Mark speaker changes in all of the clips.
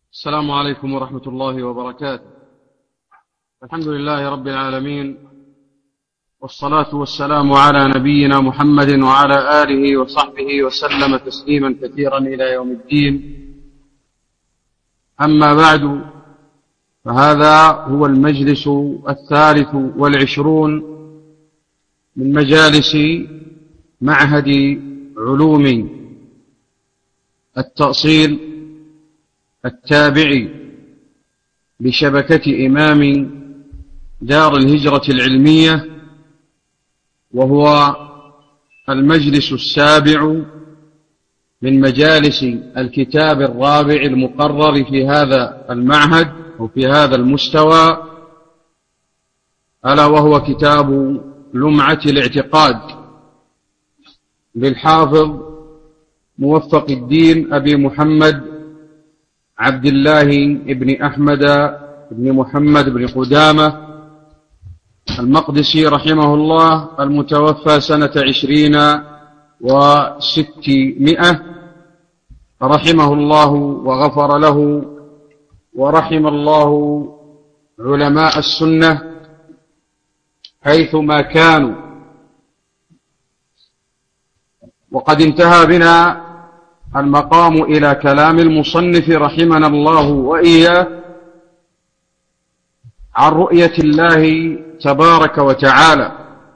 Speaker 1: السلام عليكم ورحمة الله وبركاته. الحمد لله رب العالمين، والصلاة والسلام على نبينا محمد وعلى آله وصحبه وسلم تسليما كثيرا إلى يوم الدين. أما بعد، فهذا هو المجلس 23 من مجالس معهد علوم التأصيل التابع بشبكة إمام دار الهجرة العلمية، وهو المجلس 7 من مجالس الكتاب الرابع المقرر في هذا المعهد أو في هذا المستوى، ألا وهو كتاب لمعة الاعتقاد للحافظ موفق الدين أبي محمد عبد الله بن أحمد بن محمد بن قدامة المقدسي رحمه الله، المتوفى سنة 20 و600، رحمه الله وغفر له، ورحم الله علماء السنة حيثما كانوا. وقد انتهى بنا المقام إلى كلام المصنف رحمنا الله وإياه عن رؤية الله تبارك وتعالى،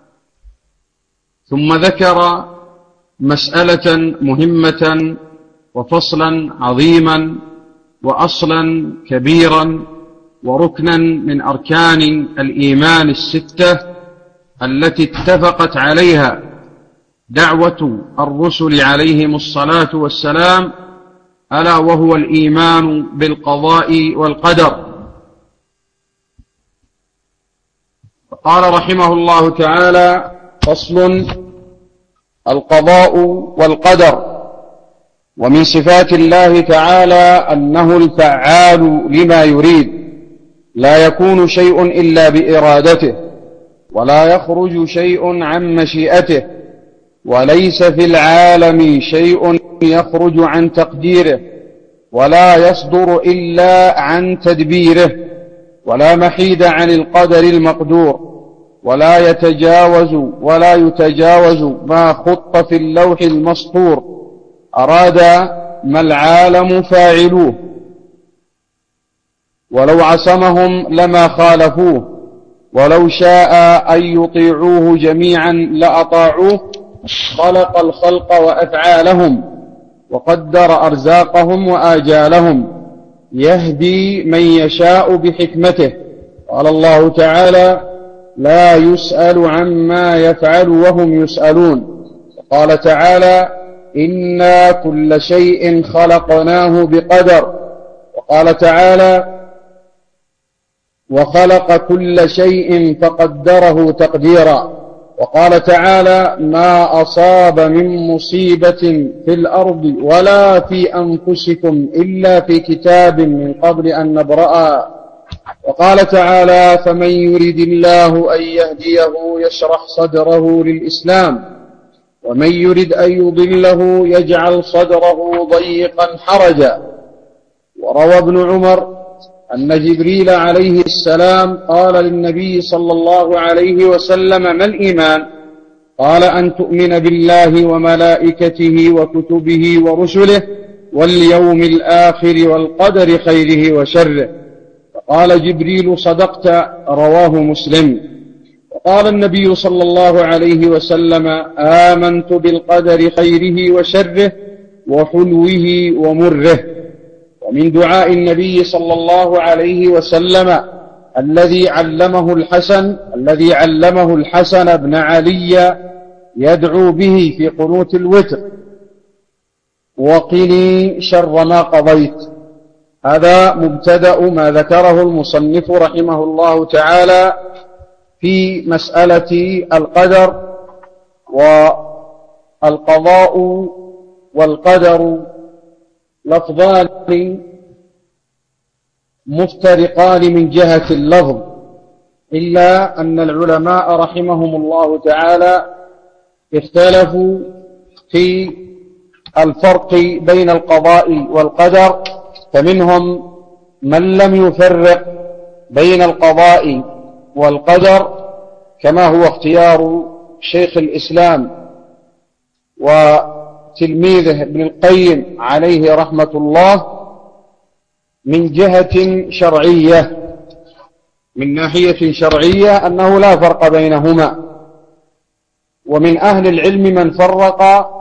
Speaker 1: ثم ذكر مسألة مهمة وفصلا عظيما وأصلا كبيرا وركنا من أركان الإيمان 6 التي اتفقت عليها دعوة الرسل عليهم الصلاة والسلام، ألا وهو الإيمان بالقضاء والقدر. قال رحمه الله تعالى: فصل: القضاء والقدر. ومن صفات الله تعالى أنه الفعال لما يريد، لا يكون شيء إلا بإرادته، ولا يخرج شيء عن مشيئته، وليس في العالم شيء يخرج عن تقديره، ولا يصدر إلا عن تدبيره، ولا محيد عن القدر المقدور، ولا يتجاوز ما خط في اللوح المسطور. أراد ما العالم فاعلوه، ولو عصمهم لما خالفوه، ولو شاء أن يطيعوه جميعا لأطاعوه. خلق الخلق وأفعالهم، وقدر أرزاقهم وآجالهم، يهدي من يشاء بحكمته. قال الله تعالى: لا يسأل عما يفعل وهم يسألون. وقال تعالى: إنا كل شيء خلقناه بقدر. وقال تعالى: وخلق كل شيء فقدره تقديرا. وقال تعالى: ما أصاب من مصيبة في الأرض ولا في أنفسكم إلا في كتاب من قبل أن نبرأها. وقال تعالى: فمن يرد الله أن يهديه يشرح صدره للإسلام، ومن يرد أن يضله يجعل صدره ضيقا حرجا. وروى ابن عمر أن جبريل عليه السلام قال للنبي صلى الله عليه وسلم: ما الإيمان؟ قال: أن تؤمن بالله وملائكته وكتبه ورسله واليوم الآخر والقدر خيره وشره. فقال جبريل: صدقت. رواه مسلم. وقال النبي صلى الله عليه وسلم: آمنت بالقدر خيره وشره وحلوه ومره. ومن دعاء النبي صلى الله عليه وسلم الذي علمه الحسن بن علي يدعو به في قنوت الوتر: وقني شر ما قضيت. هذا مبتدأ ما ذكره المصنف رحمه الله تعالى في مسألة القدر. والقضاء والقدر لفظان مفترقان من جهة اللفظ، إلا أن العلماء رحمهم الله تعالى اختلفوا في الفرق بين القضاء والقدر، فمنهم من لم يفرق بين القضاء والقدر كما هو اختيار شيخ الإسلام وتلميذه ابن القيم عليه رحمة الله من جهة شرعية، من ناحية شرعية أنه لا فرق بينهما. ومن أهل العلم من فرق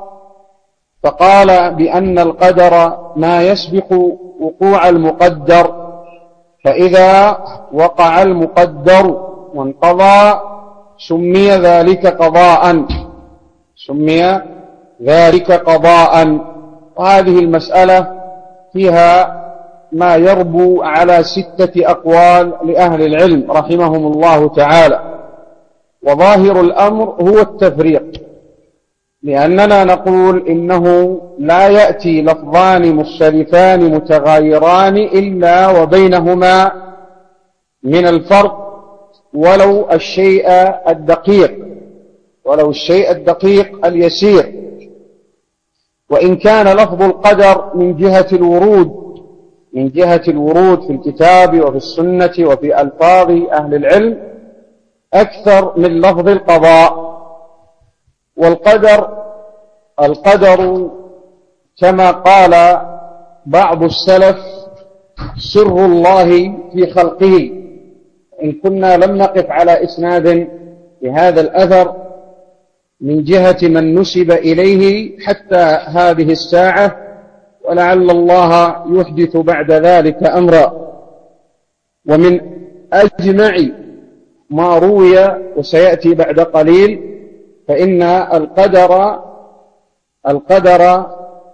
Speaker 1: فقال بأن القدر ما يسبق وقوع المقدر، فإذا وقع المقدر وانقضى سمي ذلك قضاء، سمي ذلك قضاء. وهذه المسألة فيها ما يربو على 6 أقوال لأهل العلم رحمهم الله تعالى، وظاهر الأمر هو التفريق، لأننا نقول إنه لا يأتي لفظان مختلفان متغايران إلا وبينهما من الفرق ولو الشيء الدقيق اليسير. وإن كان لفظ القدر من جهة الورود في الكتاب وفي السنة وفي ألفاظ أهل العلم أكثر من لفظ القضاء. القدر كما قال بعض السلف سر الله في خلقه. إن كنا لم نقف على إسناد لهذا الأثر من جهة من نسب إليه حتى هذه الساعة، ولعل الله يحدث بعد ذلك أمرا. ومن أجمع ما روي وسيأتي بعد قليل فإن القدر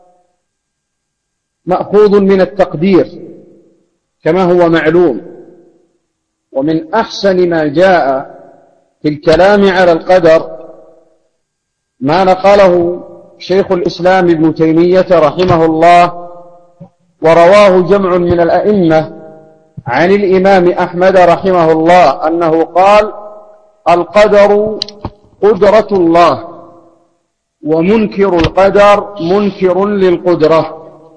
Speaker 1: مأخوذ من التقدير كما هو معلوم. ومن أحسن ما جاء في الكلام على القدر ما نقله شيخ الإسلام ابن تيمية رحمه الله، ورواه جمع من الأئمة عن الإمام أحمد رحمه الله أنه قال: القدر قدرة الله، ومنكر القدر منكر للقدرة.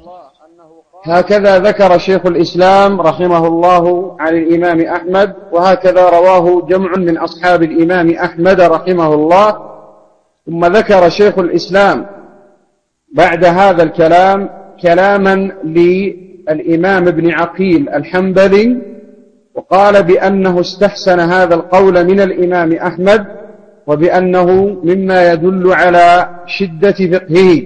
Speaker 1: هكذا ذكر شيخ الإسلام رحمه الله عن الإمام أحمد، وهكذا رواه جمع من أصحاب الإمام أحمد رحمه الله. ثم ذكر شيخ الإسلام بعد هذا الكلام كلاما للإمام ابن عقيل الحنبلي، وقال بأنه استحسن هذا القول من الإمام أحمد، وبأنه مما يدل على شدة فقهه،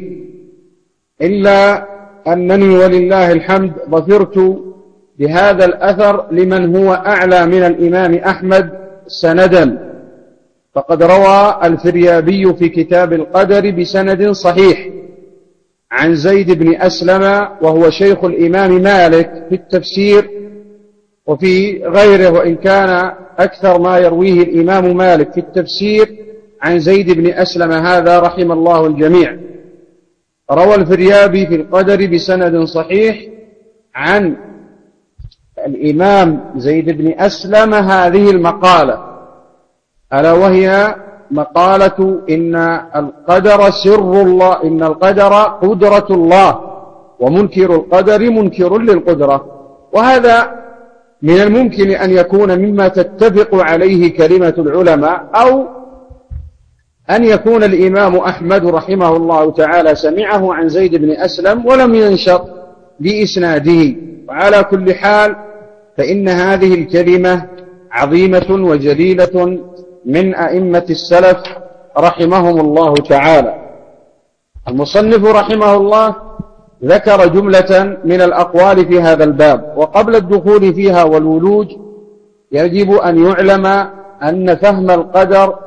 Speaker 1: إلا أنني ولله الحمد ظفرت بهذا الأثر لمن هو أعلى من الإمام أحمد سندا. فقد روى الفريابي في كتاب القدر بسند صحيح عن زيد بن أسلم، وهو شيخ الإمام مالك في التفسير وفي غيره، وإن كان أكثر ما يرويه الإمام مالك في التفسير عن زيد بن أسلم هذا رحم الله الجميع. روى الفريابي في القدر بسند صحيح عن الإمام زيد بن أسلم هذه المقالة، ألا وهي مقالة: إن القدر سر الله، إن القدر قدرة الله، ومنكر القدر منكر للقدرة. وهذا من الممكن أن يكون مما تتفق عليه كلمة العلماء، أو أن يكون الإمام أحمد رحمه الله تعالى سمعه عن زيد بن أسلم ولم ينشط بإسناده. وعلى كل حال فإن هذه الكلمة عظيمة وجليلة من أئمة السلف رحمهم الله تعالى. المصنف رحمه الله ذكر جملة من الأقوال في هذا الباب، وقبل الدخول فيها والولوج يجب أن يعلم أن فهم القدر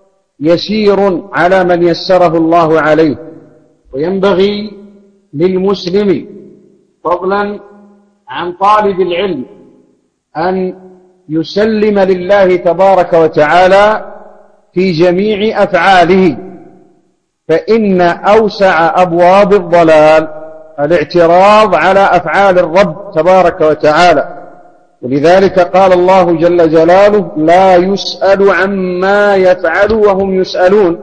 Speaker 1: يسير على من يسره الله عليه، وينبغي للمسلم فضلا عن طالب العلم أن يسلم لله تبارك وتعالى في جميع أفعاله، فإن أوسع أبواب الضلال الاعتراض على أفعال الرب تبارك وتعالى. ولذلك قال الله جل جلاله: لا يسأل عما يفعل وهم يسألون.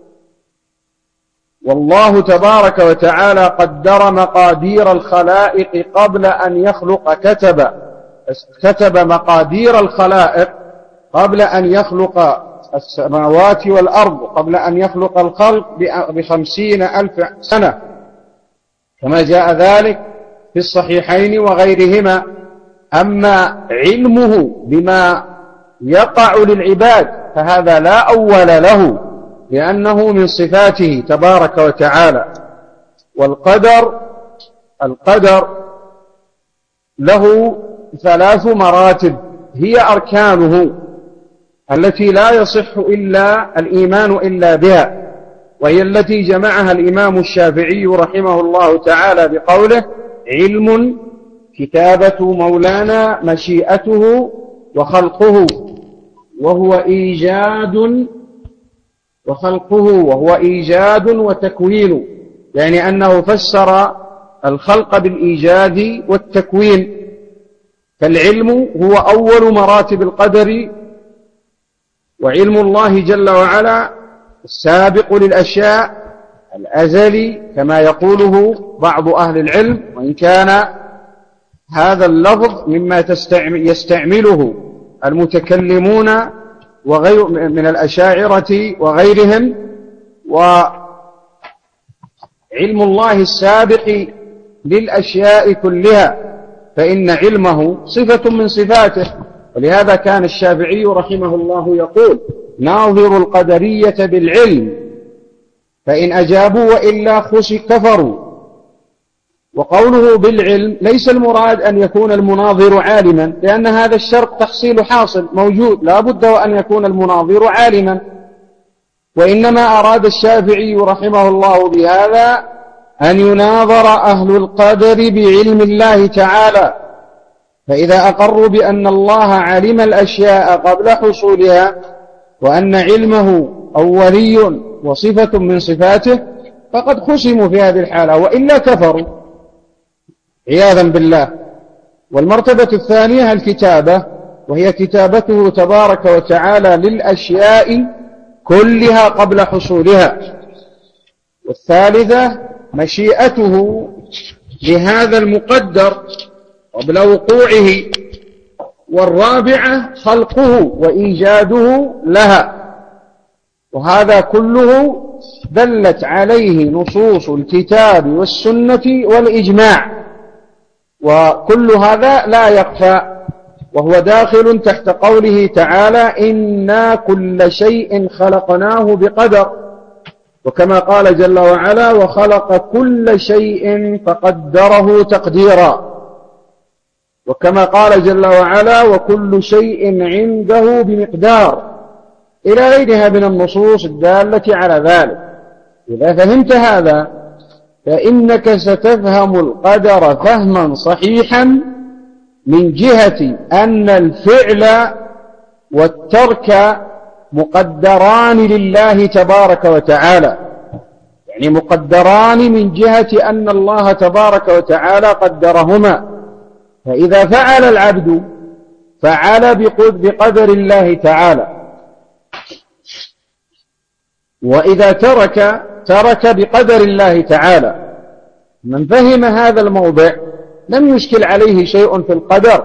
Speaker 1: والله تبارك وتعالى قدر مقادير الخلائق قبل أن يخلق كتبا، كتب مقادير الخلائق قبل أن يخلق السماوات والأرض، قبل أن يخلق الخلق ب50,000 سنة، كما جاء ذلك في الصحيحين وغيرهما. أما علمه بما يقع للعباد فهذا لا أول له، لأنه من صفاته تبارك وتعالى. القدر له 3 مراتب هي أركانه التي لا يصح إلا الإيمان إلا بها، وهي التي جمعها الإمام الشافعي رحمه الله تعالى بقوله: علم، كتابة مولانا، مشيئته، وخلقه وهو إيجاد وتكوين، يعني أنه فسر الخلق بالإيجاد والتكوين. فالعلم هو أول مراتب القدر، وعلم الله جل وعلا السابق للأشياء الأزلي كما يقوله بعض أهل العلم، وإن كان هذا اللفظ مما يستعمله المتكلمون وغير من الأشاعرة وغيرهم. وعلم الله السابق للأشياء كلها، فإن علمه صفة من صفاته، ولهذا كان الشافعي رحمه الله يقول: ناظر القدرية بالعلم، فإن أجابوا وإلا كفروا. وقوله بالعلم ليس المراد أن يكون المناظر عالما، لأن هذا الشرط تحصيل حاصل موجود، لا بد وأن يكون المناظر عالما، وإنما أراد الشافعي رحمه الله بهذا أن يناظر أهل القدر بعلم الله تعالى، فإذا أقروا بأن الله علم الأشياء قبل حصولها، وأن علمه أولي وصفة من صفاته، فقد خصموا في هذه الحالة، وإلا كفروا عياذا بالله. والمرتبة الثانية الكتابة، وهي كتابته تبارك وتعالى للأشياء كلها قبل حصولها. والثالثة مشيئته لهذا المقدر قبل وقوعه. والرابعة خلقه وإيجاده لها. وهذا كله دلت عليه نصوص الكتاب والسنة والإجماع، وكل هذا لا يخفى، وهو داخل تحت قوله تعالى: إنا كل شيء خلقناه بقدر. وكما قال جل وعلا: وخلق كل شيء فقدره تقديرا. وكما قال جل وعلا: وكل شيء عنده بمقدار، إلى غيرها من النصوص الدالة على ذلك. إذا فهمت هذا فإنك ستفهم القدر فهما صحيحا من جهة أن الفعل والترك مقدران لله تبارك وتعالى، يعني مقدران من جهة أن الله تبارك وتعالى قدرهما. فإذا فعل العبد فعل بقدر الله تعالى، وإذا ترك بقدر الله تعالى. من فهم هذا الموضع لم يشكل عليه شيء في القدر.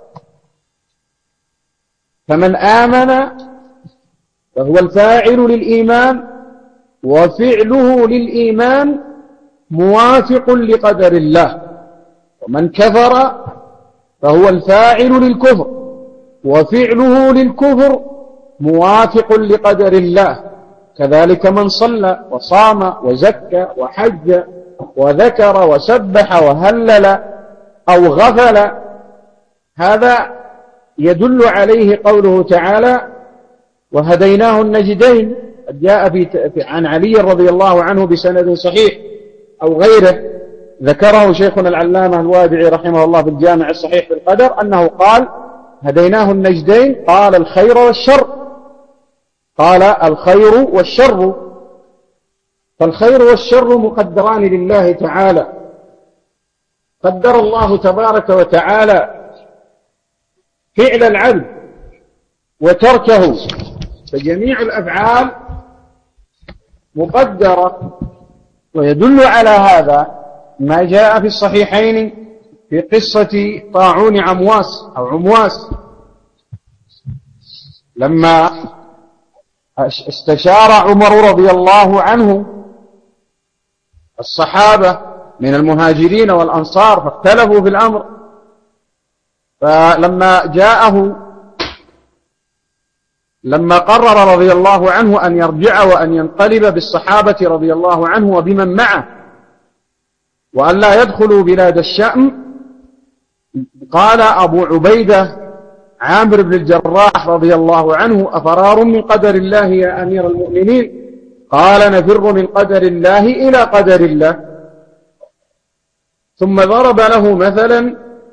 Speaker 1: فمن آمن فهو الفاعل للإيمان، وفعله للإيمان موافق لقدر الله. ومن كفر فهو الفاعل للكفر، وفعله للكفر موافق لقدر الله. كذلك من صلى وصام وزكى وحج وذكر وسبح وهلل أو غفل، هذا يدل عليه قوله تعالى: وهديناه النجدين. جاء عن علي رضي الله عنه بسند صحيح أو غيره، ذكره شيخنا العلامة الوادعي رحمه الله في الجامع الصحيح في القدر، أنه قال: هديناه النجدين، قال الخير والشر، قال الخير والشر. فالخير والشر مقدران لله تعالى. قدر الله تبارك وتعالى فعل العبد وتركه، فجميع الأفعال مقدرة. ويدل على هذا ما جاء في الصحيحين في قصة طاعون عمواس أو عمواس، لما استشار عمر رضي الله عنه الصحابة من المهاجرين والأنصار فاختلفوا في الأمر، فلما جاءه لما قرر رضي الله عنه أن يرجع وأن ينقلب بالصحابة رضي الله عنه وبمن معه وأن لا يدخلوا بلاد الشأم، قال أبو عبيدة عامر بن الجراح رضي الله عنه: أفرار من قدر الله يا أمير المؤمنين؟ قال: نفر من قدر الله إلى قدر الله. ثم ضرب له مثلا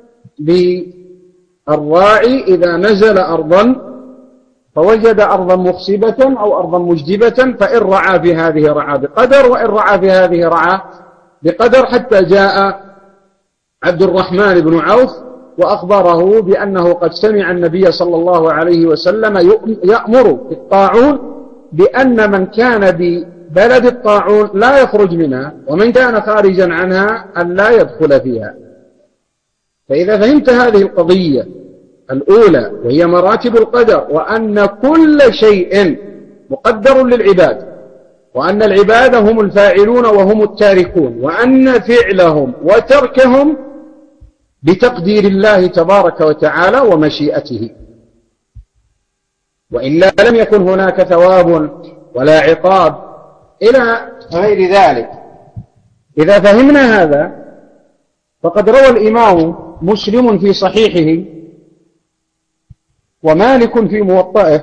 Speaker 1: بالراعي إذا نزل أرضا فوجد أرضا مخصبة أو أرضا مجدبة، فإن رعى في هذه رعى بقدر وإن رعى في هذه رعى بقدر، حتى جاء عبد الرحمن بن عوف وأخبره بأنه قد سمع النبي صلى الله عليه وسلم يأمر بالطاعون بأن من كان ببلد الطاعون لا يخرج منها، ومن كان خارجا عنها أن لا يدخل فيها. فإذا فهمت هذه القضية الأولى وهي مراتب القدر، وأن كل شيء مقدر للعباد، وأن العباد هم الفاعلون وهم التاركون، وأن فعلهم وتركهم بتقدير الله تبارك وتعالى ومشيئته، وإلا لم يكن هناك ثواب ولا عقاب إلى غير ذلك. إذا فهمنا هذا فقد روى الإمام مسلم في صحيحه ومالك في موطئه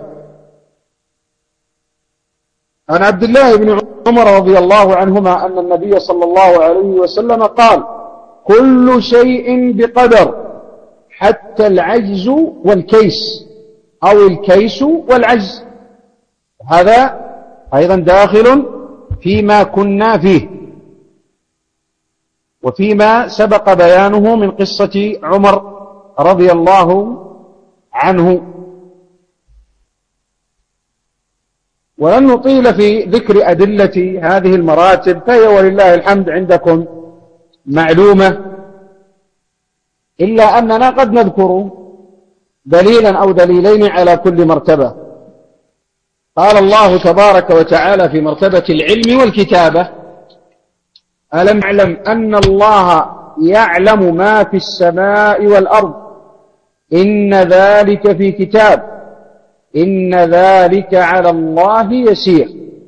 Speaker 1: عن عبد الله بن عمر رضي الله عنهما أن النبي صلى الله عليه وسلم قال: كل شيء بقدر حتى العجز والكيس، أو الكيس والعجز. هذا أيضا داخل فيما كنا فيه وفيما سبق بيانه من قصة عمر رضي الله عنه. ولن نطيل في ذكر أدلة هذه المراتب، فهي ولله الحمد عندكم معلومة، إلا أننا قد نذكر دليلا أو دليلين على كل مرتبة. قال الله تبارك وتعالى في مرتبة العلم والكتابة: ألم يعلم أن الله يعلم ما في السماء والأرض إن ذلك في كتاب إن ذلك على الله يسير.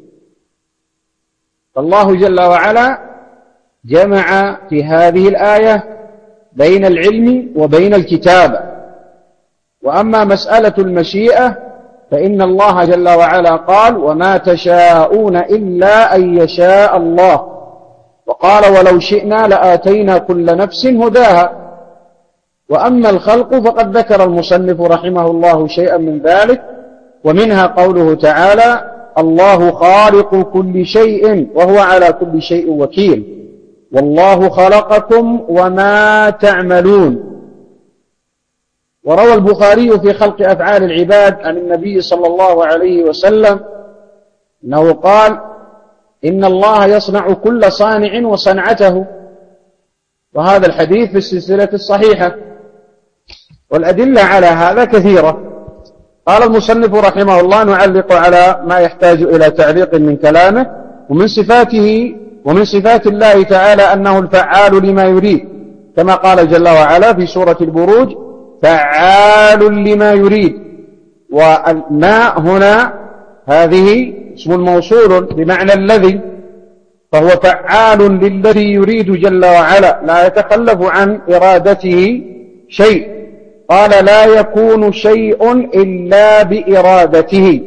Speaker 1: فالله جل وعلا جمع في هذه الآية بين العلم وبين الكتابة. وأما مسألة المشيئة فإن الله جل وعلا قال: وما تشاءون إلا أن يشاء الله. وقال: ولو شئنا لآتينا كل نفس هداها. وأما الخلق فقد ذكر المصنف رحمه الله شيئا من ذلك، ومنها قوله تعالى: الله خالق كل شيء وهو على كل شيء وكيل، والله خلقكم وما تعملون. وروى البخاري في خلق أفعال العباد عن النبي صلى الله عليه وسلم أنه قال: إن الله يصنع كل صانع وصنعته. وهذا الحديث في السلسلة الصحيحة، والأدلة على هذا كثيرة. قال المصنف رحمه الله: نعلق على ما يحتاج إلى تعليق من كلامه. ومن صفاته ومن صفات الله تعالى أنه الفعال لما يريد، كما قال جل وعلا في سورة البروج: فعال لما يريد. والما هنا هذه اسم موصول بمعنى الذي، فهو فعال للذي يريد جل وعلا، لا يتخلف عن إرادته شيء. قال: لا يكون شيء إلا بإرادته.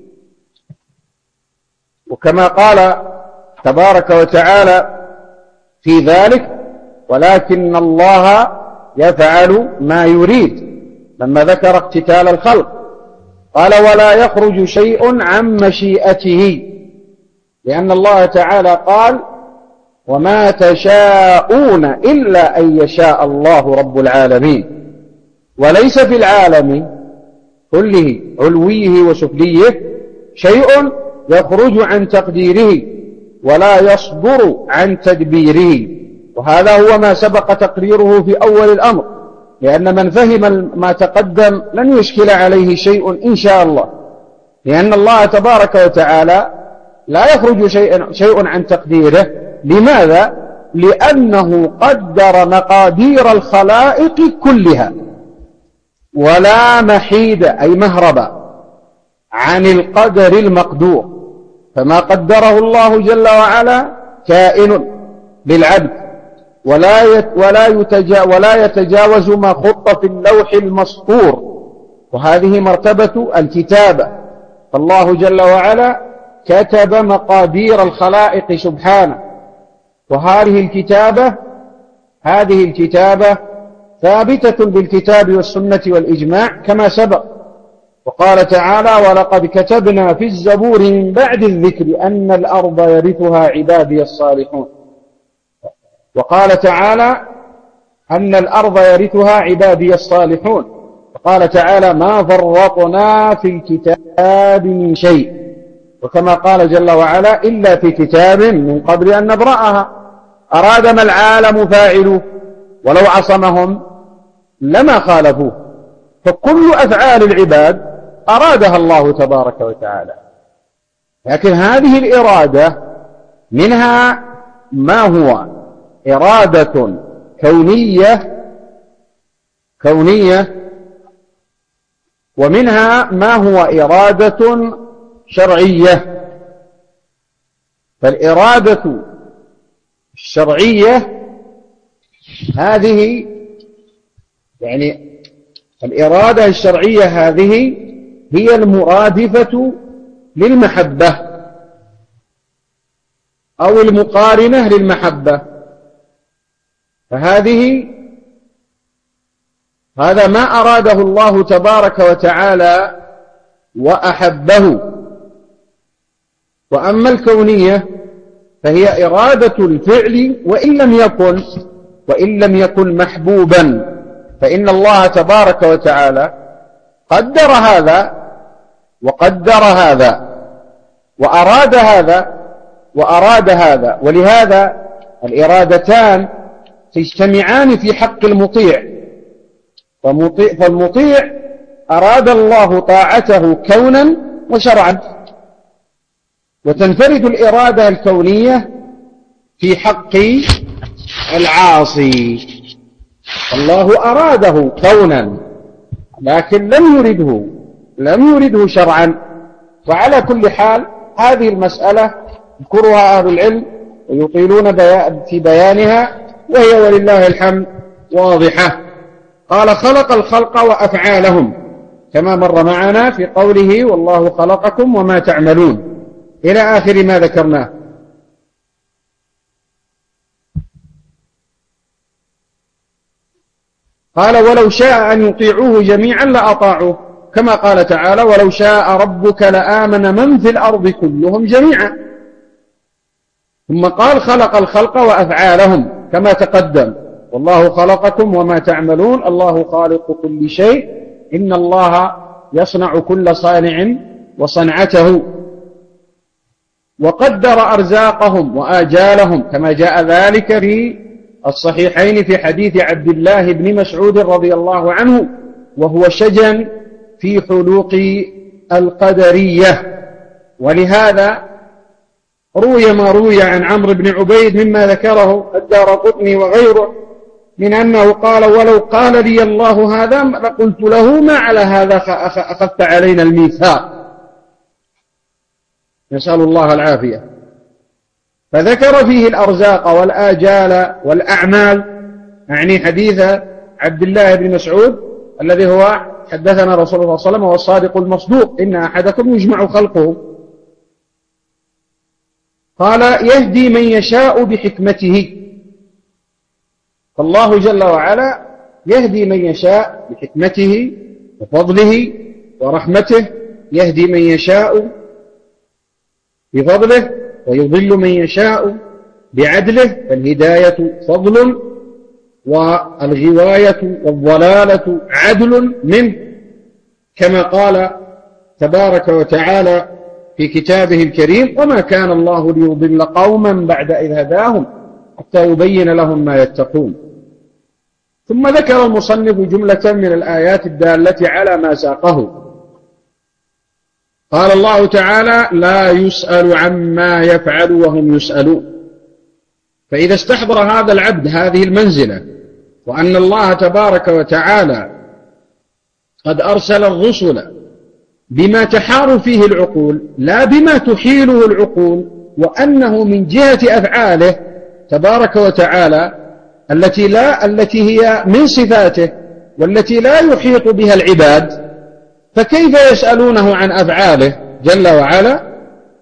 Speaker 1: وكما قال تبارك وتعالى في ذلك: ولكن الله يفعل ما يريد، لما ذكر اقتتال الخلق قال: ولا يخرج شيء عن مشيئته، لأن الله تعالى قال: وما تشاءون إلا أن يشاء الله رب العالمين. وليس في العالم كله علويه وسفليه شيء يخرج عن تقديره ولا يصدر عن تدبيره. وهذا هو ما سبق تقريره في أول الأمر، لأن من فهم ما تقدم لن يشكل عليه شيء إن شاء الله، لأن الله تبارك وتعالى لا يخرج شيء عن تقديره. لماذا؟ لأنه قدر مقادير الخلائق كلها، ولا محيد أي مهرب عن القدر المقدور، فما قدره الله جل وعلا كائن للعبد، ولا يتجاوز ما خط في اللوح المسطور، وهذه مرتبة الكتابة. فالله جل وعلا كتب مقادير الخلائق سبحانه، وهذه الكتابة ثابتة بالكتاب والسنة والإجماع كما سبق. وقال تعالى: ولقد كتبنا في الزبور من بعد الذكر أن الأرض يرثها عبادي الصالحون. وقال تعالى: أن الأرض يرثها عبادي الصالحون. وقال تعالى: ما فرطنا في الكتاب من شيء. وكما قال جل وعلا: إلا في كتاب من قبل أن نبرأها. أراد ما العالم فاعله، ولو عصمهم لما خالفوه. فكل أفعال العباد أرادها الله تبارك وتعالى، لكن هذه الإرادة منها ما هو إرادة كونية، ومنها ما هو إرادة شرعية. فالإرادة الشرعية هذه، يعني الإرادة الشرعية هذه هي المرادفة للمحبة أو المقارنة للمحبة. هذا ما أراده الله تبارك وتعالى وأحبه. وأما الكونية فهي إرادة الفعل وإن لم يكن محبوبا، فإن الله تبارك وتعالى قدر هذا وقدر هذا، وأراد هذا، ولهذا الإرادتان تجتمعان في حق المطيع. فالمطيع أراد الله طاعته كونا وشرعا، وتنفرد الإرادة الكونية في حق العاصي. الله أراده كونا لكن لم يرده شرعا. وعلى كل حال هذه المسألة يذكرها أهل العلم ويطيلون في بيانها، وهي ولله الحمد واضحة. قال: خلق الخلق وأفعالهم، كما مر معنا في قوله: والله خلقكم وما تعملون، إلى آخر ما ذكرناه. قال: ولو شاء أن يطيعوه جميعا لأطاعوه، كما قال تعالى: ولو شاء ربك لآمن من في الأرض كلهم جميعا. ثم قال: خلق الخلق وأفعالهم، كما تقدم: والله خلقكم وما تعملون، الله خالق كل شيء، إن الله يصنع كل صانع وصنعته. وقدر أرزاقهم وآجالهم، كما جاء ذلك في الصحيحين في حديث عبد الله بن مسعود رضي الله عنه، وهو شجن في حلوق القدرية. ولهذا روي ما روي عن عمرو بن عبيد مما ذكره الدارقطني وغيره، من أنه قال: ولو قال لي الله هذا لقلت له ما على هذا أخذت علينا الميثاق. نسأل الله العافية. فذكر فيه الأرزاق والآجال والأعمال، يعني حديث عبد الله بن مسعود الذي هو حدثنا رسول الله صلى الله عليه وسلم والصادق المصدوق: إن أحدكم يجمع خلقه. قال: يهدي من يشاء بحكمته. فالله جل وعلا يهدي من يشاء بحكمته وفضله ورحمته، يهدي من يشاء بفضله ويضل من يشاء بعدله. فالهداية فضل، والغواية والضلالة عدل منه، كما قال تبارك وتعالى في كتابه الكريم: وما كان الله ليضل قوما بعد إذ هداهم حتى يبين لهم ما يتقون. ثم ذكر المصنف جملة من الآيات الدالة على ما ساقه. قال الله تعالى: لا يسأل عما يفعل وهم يسألون. فإذا استحضر هذا العبد هذه المنزلة، وأن الله تبارك وتعالى قد أرسل الرسل بما تحار فيه العقول لا بما تحيله العقول، وأنه من جهة أفعاله تبارك وتعالى التي هي من صفاته والتي لا يحيط بها العباد، فكيف يسألونه عن أفعاله جل وعلا؟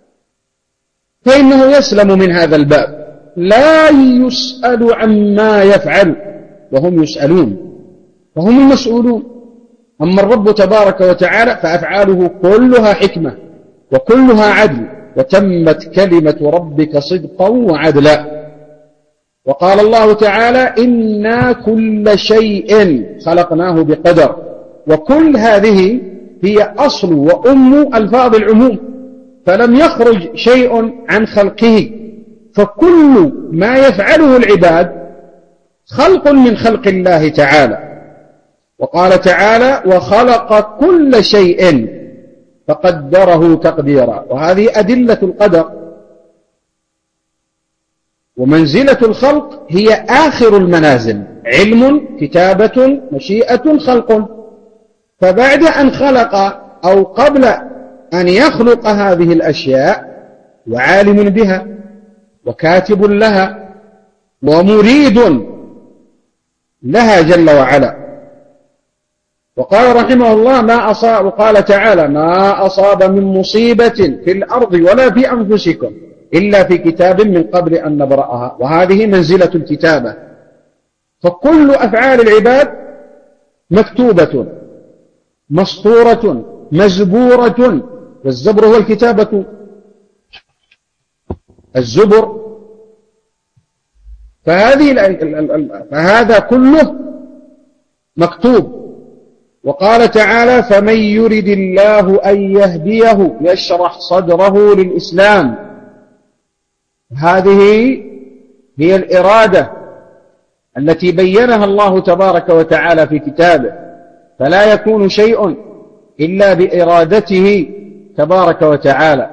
Speaker 1: فإنه يسلم من هذا الباب. لا يسأل عما يفعل وهم يسألون، فهم المسؤولون. أما الرب تبارك وتعالى فأفعاله كلها حكمة وكلها عدل، وتمت كلمة ربك صدقا وعدلا. وقال الله تعالى: إنا كل شيء خلقناه بقدر. وكل هذه هي أصل وأم ألفاظ العموم، فلم يخرج شيء عن خلقه، فكل ما يفعله العباد خلق من خلق الله تعالى. وقال تعالى: وخلق كل شيء فقدره تقديرا. وهذه أدلة القدر. ومنزلة الخلق هي آخر المنازل: علم، كتابة، مشيئة، خلق. فبعد أن خلق أو قبل أن يخلق هذه الأشياء وعالم بها وكاتب لها ومريد لها جل وعلا. وقال رحمه الله: وقال تعالى: ما أصاب من مصيبة في الأرض ولا في أنفسكم إلا في كتاب من قبل أن نبرأها. وهذه منزلة الكتابة. فكل أفعال العباد مكتوبة مسطورة مزبورة، والزبر هو الكتابة، الزبر. فهذا كله مكتوب. وقال تعالى: فمن يرد الله أن يهديه يشرح صدره للإسلام. هذه هي الإرادة التي بينها الله تبارك وتعالى في كتابه، فلا يكون شيء إلا بإرادته تبارك وتعالى.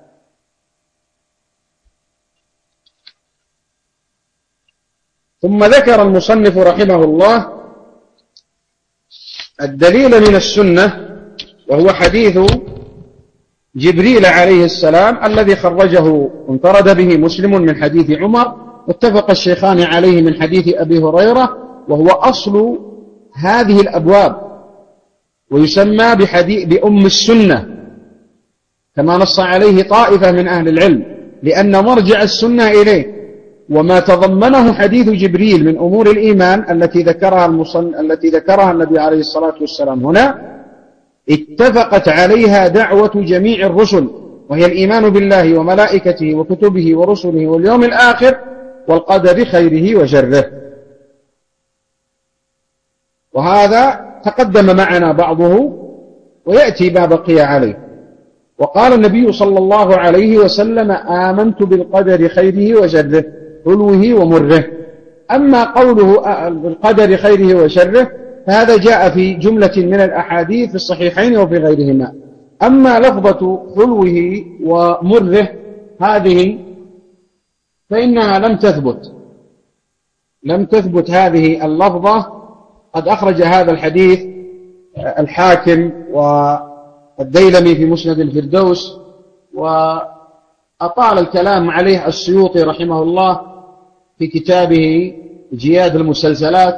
Speaker 1: ثم ذكر المصنف رحمه الله الدليل من السنة، وهو حديث جبريل عليه السلام الذي خرجه انفرد به مسلم من حديث عمر، واتفق الشيخان عليه من حديث أبي هريرة، وهو أصل هذه الأبواب، ويسمى بأم السنة كما نص عليه طائفة من أهل العلم، لأن مرجع السنة إليه وما تضمنه حديث جبريل من أمور الإيمان التي ذكرها النبي عليه الصلاة والسلام هنا، اتفقت عليها دعوة جميع الرسل، وهي الإيمان بالله وملائكته وكتبه ورسله واليوم الآخر والقدر خيره وشره. وهذا تقدم معنا بعضه ويأتي ما بقي عليه. وقال النبي صلى الله عليه وسلم: آمنت بالقدر خيره وشره، حلوه ومره. أما قوله بالقدر خيره وشره فهذا جاء في جملة من الأحاديث في الصحيحين وفي غيرهما. أما لفظة حلوه ومره هذه فإنها لم تثبت هذه اللفظة. قد أخرج هذا الحديث الحاكم والديلمي في مسند الفردوس، وأطال الكلام عليه السيوطي رحمه الله في كتابه جياد المسلسلات.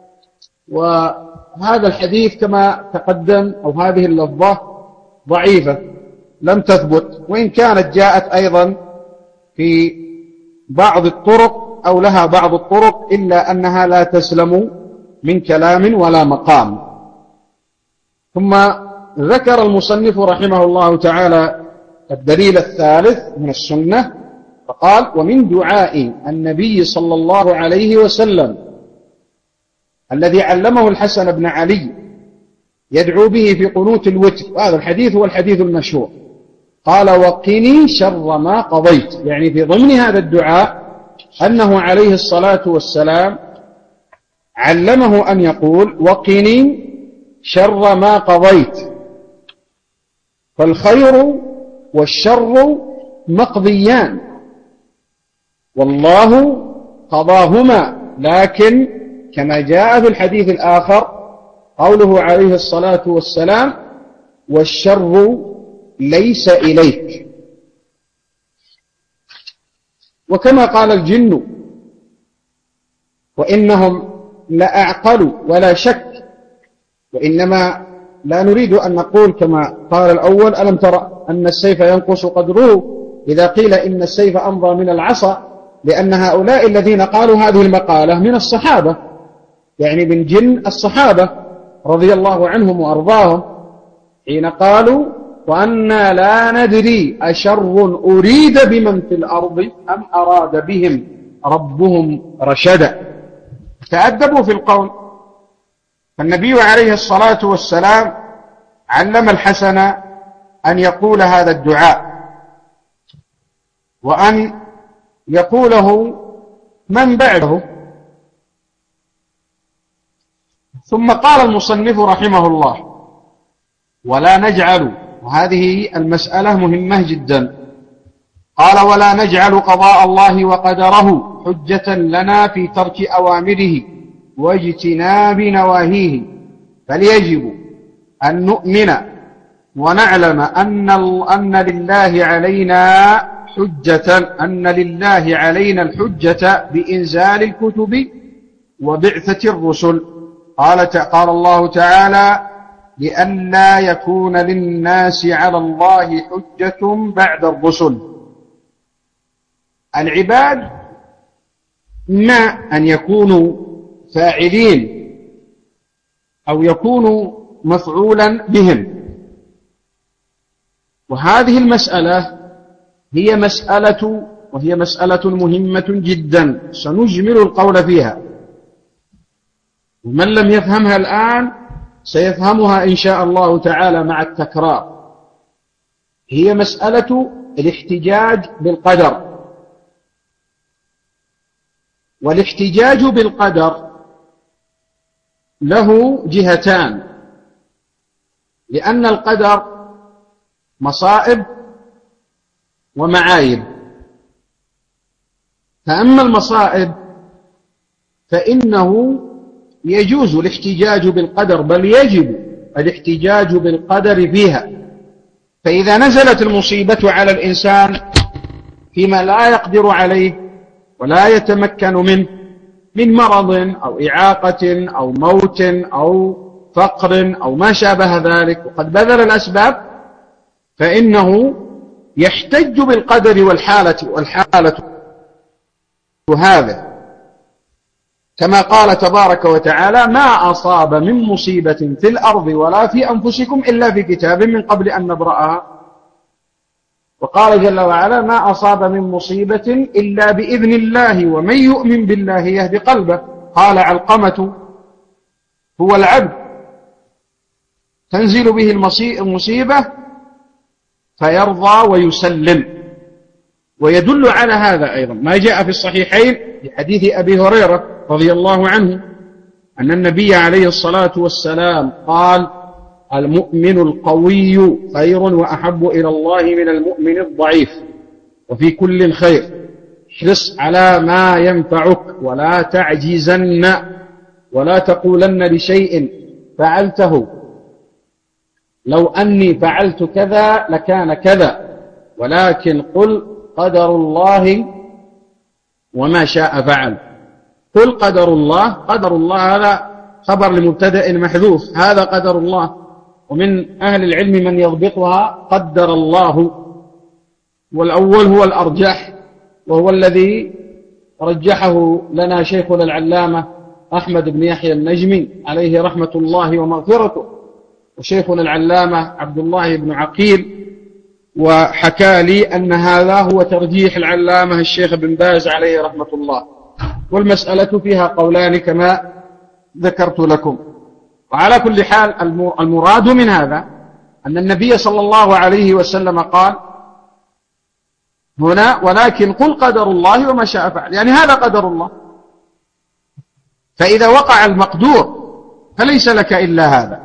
Speaker 1: وهذا الحديث كما تقدم أو هذه اللفظة ضعيفة لم تثبت، وإن كانت جاءت أيضا في بعض الطرق أو لها بعض الطرق، إلا أنها لا تسلم من كلام ولا مقام. ثم ذكر المصنف رحمه الله تعالى الدليل الثالث من السنة، فقال: ومن دعاء النبي صلى الله عليه وسلم الذي علمه الحسن بن علي يدعو به في قنوت الوتر، وهذا الحديث هو الحديث المشهور، قال: وقني شر ما قضيت، يعني في ضمن هذا الدعاء أنه عليه الصلاة والسلام علمه أن يقول: وقني شر ما قضيت، فالخير والشر مقضيان والله قضاهما، لكن كما جاء في الحديث الآخر قوله عليه الصلاة والسلام: والشر ليس إليك. وكما قال الجن وإنهم لأعقل ولا شك، وإنما لا نريد أن نقول كما قال الأول: ألم ترى أن السيف ينقص قدره إذا قيل إن السيف أمضى من العصا، لأن هؤلاء الذين قالوا هذه المقالة من الصحابة، يعني من جن الصحابة رضي الله عنهم وأرضاهم، حين قالوا: وأنا لا ندري أشر أريد بمن في الأرض أم أراد بهم ربهم رشدا. تأدبوا في القول. فالنبي عليه الصلاة والسلام علم الحسن أن يقول هذا الدعاء، وأن يقوله من بعده. ثم قال المصنف رحمه الله: ولا نجعل، وهذه المسألة مهمة جدا، قال: ولا نجعل قضاء الله وقدره حجة لنا في ترك أوامره واجتناب نواهيه، بل يجب أن نؤمن ونعلم أن لله علينا الحجة بإنزال الكتب وبعثة الرسل. قال الله تعالى: لئلا يكون للناس على الله حجة بعد الرسل. العباد ما أن يكونوا فاعلين أو يكونوا مفعولا بهم، وهذه المسألة وهي مسألة مهمة جدا سنجمل القول فيها، ومن لم يفهمها الآن سيفهمها إن شاء الله تعالى مع التكرار. هي مسألة الاحتجاج بالقدر. والاحتجاج بالقدر له جهتان، لأن القدر مصائب ومعايب. فأما المصائب فإنه يجوز الاحتجاج بالقدر، بل يجب الاحتجاج بالقدر فيها. فإذا نزلت المصيبة على الإنسان فيما لا يقدر عليه ولا يتمكن منه، من مرض أو إعاقة أو موت أو فقر أو ما شابه ذلك، وقد بذل الأسباب، فإنه يحتج بالقدر والحالة هذا، كما قال تبارك وتعالى: ما أصاب من مصيبة في الأرض ولا في أنفسكم إلا في كتاب من قبل أن نبرأها. وقال جل وعلا: ما أصاب من مصيبة إلا بإذن الله ومن يؤمن بالله يهدي قلبه. قال علقمة: هو العبد تنزل به المصيبة فيرضى ويسلم. ويدل على هذا أيضا ما جاء في الصحيحين في حديث أبي هريرة رضي الله عنه أن النبي عليه الصلاة والسلام قال: المؤمن القوي خير وأحب إلى الله من المؤمن الضعيف، وفي كل خير، احرص على ما ينفعك ولا تعجزن ولا تقولن لشيء فعلته لو أني فعلت كذا لكان كذا، ولكن قل قدر الله وما شاء فعل. قل قدر الله هذا خبر لمبتدأ محذوف، هذا قدر الله. ومن أهل العلم من يضبطها قدر الله، والأول هو الأرجح، وهو الذي رجحه لنا شيخنا العلامة أحمد بن يحيى النجمي عليه رحمة الله ومغفرته، وشيخنا العلامة عبد الله بن عقيل، وحكى لي أن هذا هو ترجيح العلامة الشيخ بن باز عليه رحمة الله. والمسألة فيها قولان كما ذكرت لكم. وعلى كل حال المراد من هذا أن النبي صلى الله عليه وسلم قال: هنا ولكن قل قدر الله وما شاء فعل، يعني هذا قدر الله. فإذا وقع المقدور فليس لك إلا هذا.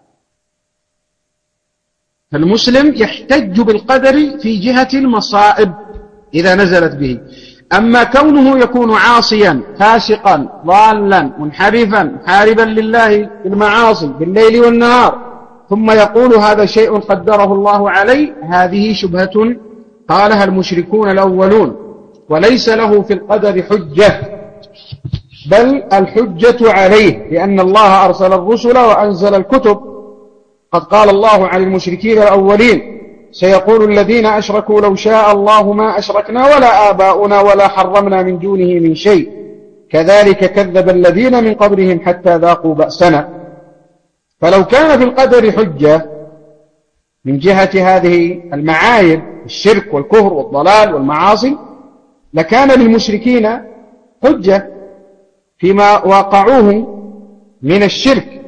Speaker 1: فالمسلم يحتج بالقدر في جهة المصائب إذا نزلت به. أما كونه يكون عاصيا فاسقا ضالا منحرفا حاربا لله بالمعاصي بالليل والنهار ثم يقول هذا شيء قدره الله علي، هذه شبهة قالها المشركون الأولون، وليس له في القدر حجة، بل الحجة عليه، لأن الله أرسل الرسل وأنزل الكتب. قد قال الله عن المشركين الأولين: سيقول الذين أشركوا لو شاء الله ما أشركنا ولا آباؤنا ولا حرمنا من دونه من شيء كذلك كذب الذين من قبلهم حتى ذاقوا بأسنا. فلو كان في القدر حجة من جهة هذه المعايب الشرك والكفر والضلال والمعاصي لكان للمشركين حجة فيما واقعوه من الشرك.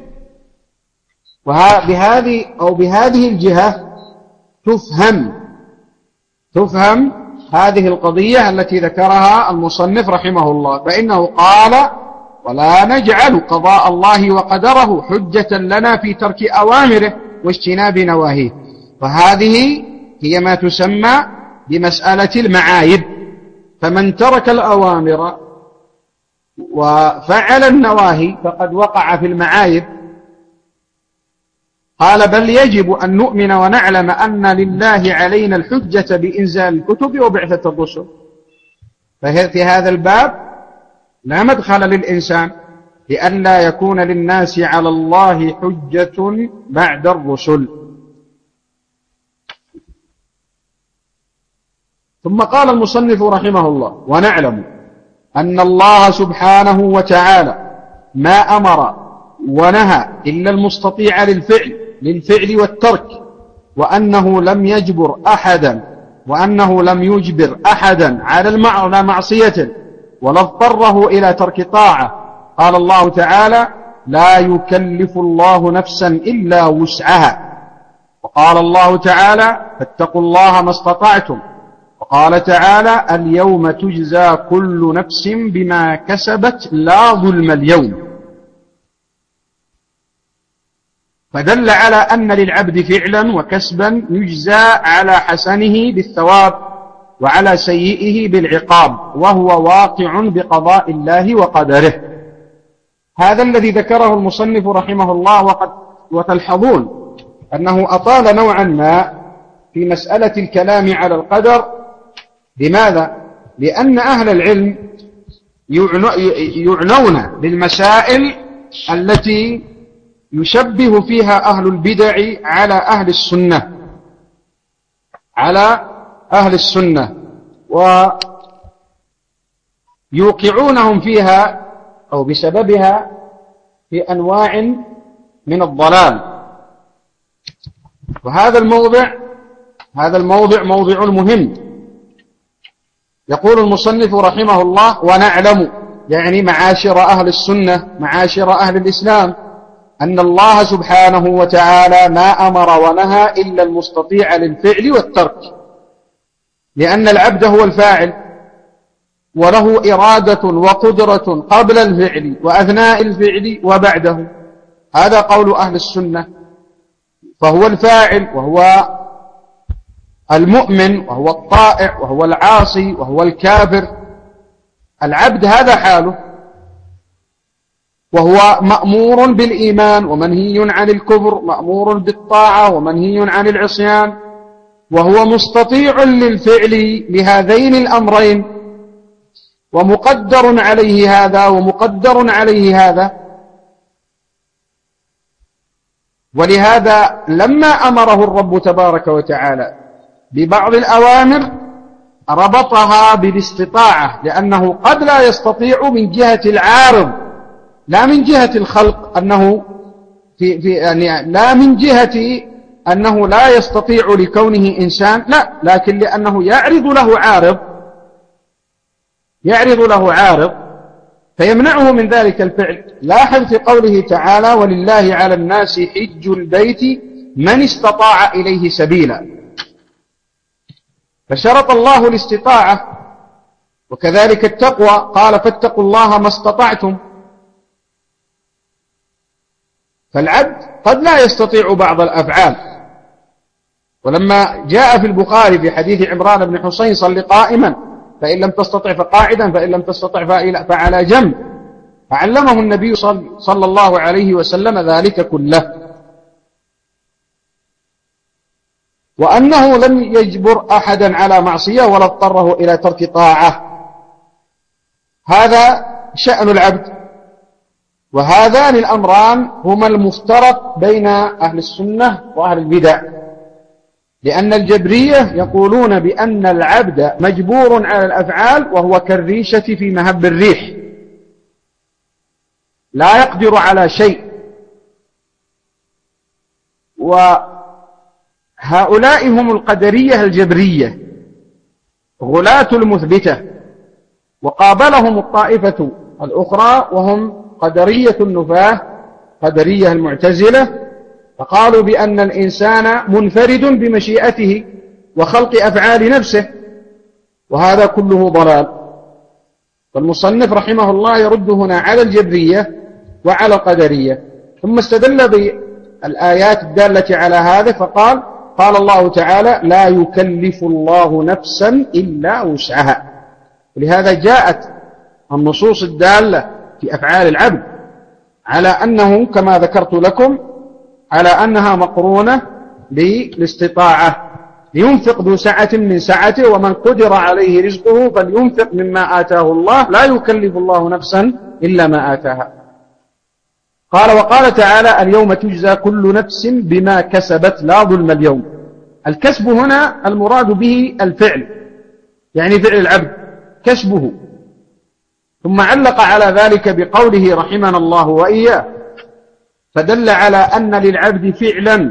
Speaker 1: بهذه الجهة تفهم هذه القضية التي ذكرها المصنف رحمه الله، فإنه قال: ولا نجعل قضاء الله وقدره حجة لنا في ترك أوامره واجتناب نواهيه. وهذه هي ما تسمى بمسألة المعايب. فمن ترك الأوامر وفعل النواهي فقد وقع في المعايب. قال: بل يجب أن نؤمن ونعلم أن لله علينا الحجة بإنزال الكتب وبعثة الرسل. ففي هذا الباب لا مدخل للإنسان لئلا يكون للناس على الله حجة بعد الرسل. ثم قال المصنف رحمه الله: ونعلم أن الله سبحانه وتعالى ما أمر ونهى إلا المستطيع للفعل والترك، وأنه لم يجبر أحدا على معصيته ولا اضطره إلى ترك طاعة. قال الله تعالى: لا يكلف الله نفسا إلا وسعها. وقال الله تعالى: فاتقوا الله ما استطعتم. وقال تعالى: اليوم تجزى كل نفس بما كسبت لا ظلم اليوم. فدل على أن للعبد فعلا وكسبا يجزى على حسنه بالثواب وعلى سيئه بالعقاب، وهو واقع بقضاء الله وقدره. هذا الذي ذكره المصنف رحمه الله. وتلحظون أنه أطال نوعا ما في مسألة الكلام على القدر. لماذا؟ لأن أهل العلم يعنون بالمسائل التي يشبه فيها أهل البدع على أهل السنة ويوقعونهم فيها أو بسببها في أنواع من الضلال. وهذا الموضع موضع مهم. يقول المصنف رحمه الله: ونعلم، يعني معاشر أهل السنة، معاشر أهل الإسلام، أن الله سبحانه وتعالى ما أمر ونهى إلا المستطيع للفعل والترك، لأن العبد هو الفاعل وله إرادة وقدرة قبل الفعل وأثناء الفعل وبعده. هذا قول أهل السنة. فهو الفاعل وهو المؤمن وهو الطائع وهو العاصي وهو الكافر. العبد هذا حاله، وهو مأمور بالإيمان ومنهي عن الكفر، مأمور بالطاعة ومنهي عن العصيان، وهو مستطيع للفعل بهذين الأمرين، ومقدر عليه هذا ومقدر عليه هذا. ولهذا لما أمره الرب تبارك وتعالى ببعض الأوامر ربطها بالاستطاعة، لأنه قد لا يستطيع من جهة العارض، لا من جهة الخلق أنه لا من جهة أنه لا يستطيع لكونه إنسان، لا، لكن لأنه يعرض له عارض فيمنعه من ذلك الفعل. لاحظ في قوله تعالى: ولله على الناس حج البيت من استطاع إليه سبيلا. فشرط الله الاستطاعة، وكذلك التقوى، قال فاتقوا الله ما استطعتم. فالعبد قد لا يستطيع بعض الأفعال، ولما جاء في البخاري في حديث عمران بن حسين صل قائما فإن لم تستطع فقاعدا فإن لم تستطع فعلى جنب، فعلمه النبي صلى الله عليه وسلم ذلك كله، وأنه لم يجبر أحدا على معصية ولا اضطره إلى ترك طاعة. هذا شأن العبد. وهذان الأمران هما المفترق بين أهل السنة وأهل البدع، لأن الجبرية يقولون بأن العبد مجبور على الأفعال وهو كالريشة في مهب الريح، لا يقدر على شيء. وهؤلاء هم القدرية الجبرية غلاة المثبتة، وقابلهم الطائفة الأخرى وهم قدرية النفاة، قدرية المعتزلة، فقالوا بأن الإنسان منفرد بمشيئته وخلق أفعال نفسه، وهذا كله ضلال. فالمصنف رحمه الله يرد هنا على الجبرية وعلى القدرية، ثم استدل بالآيات الدالة على هذا فقال: قال الله تعالى: لا يكلف الله نفسا إلا وسعها. ولهذا جاءت النصوص الدالة في أفعال العبد على أنه كما ذكرت لكم على أنها مقرونة بالاستطاعة، لينفق ذو سعة من سعته ومن قدر عليه رزقه فلينفق مما آتاه الله لا يكلف الله نفسا إلا ما آتاها. قال: وقال تعالى: اليوم تجزى كل نفس بما كسبت لا ظلم اليوم. الكسب هنا المراد به الفعل، يعني فعل العبد كسبه. ثم علق على ذلك بقوله رحمنا الله وإياه، فدل على أن للعبد فعلا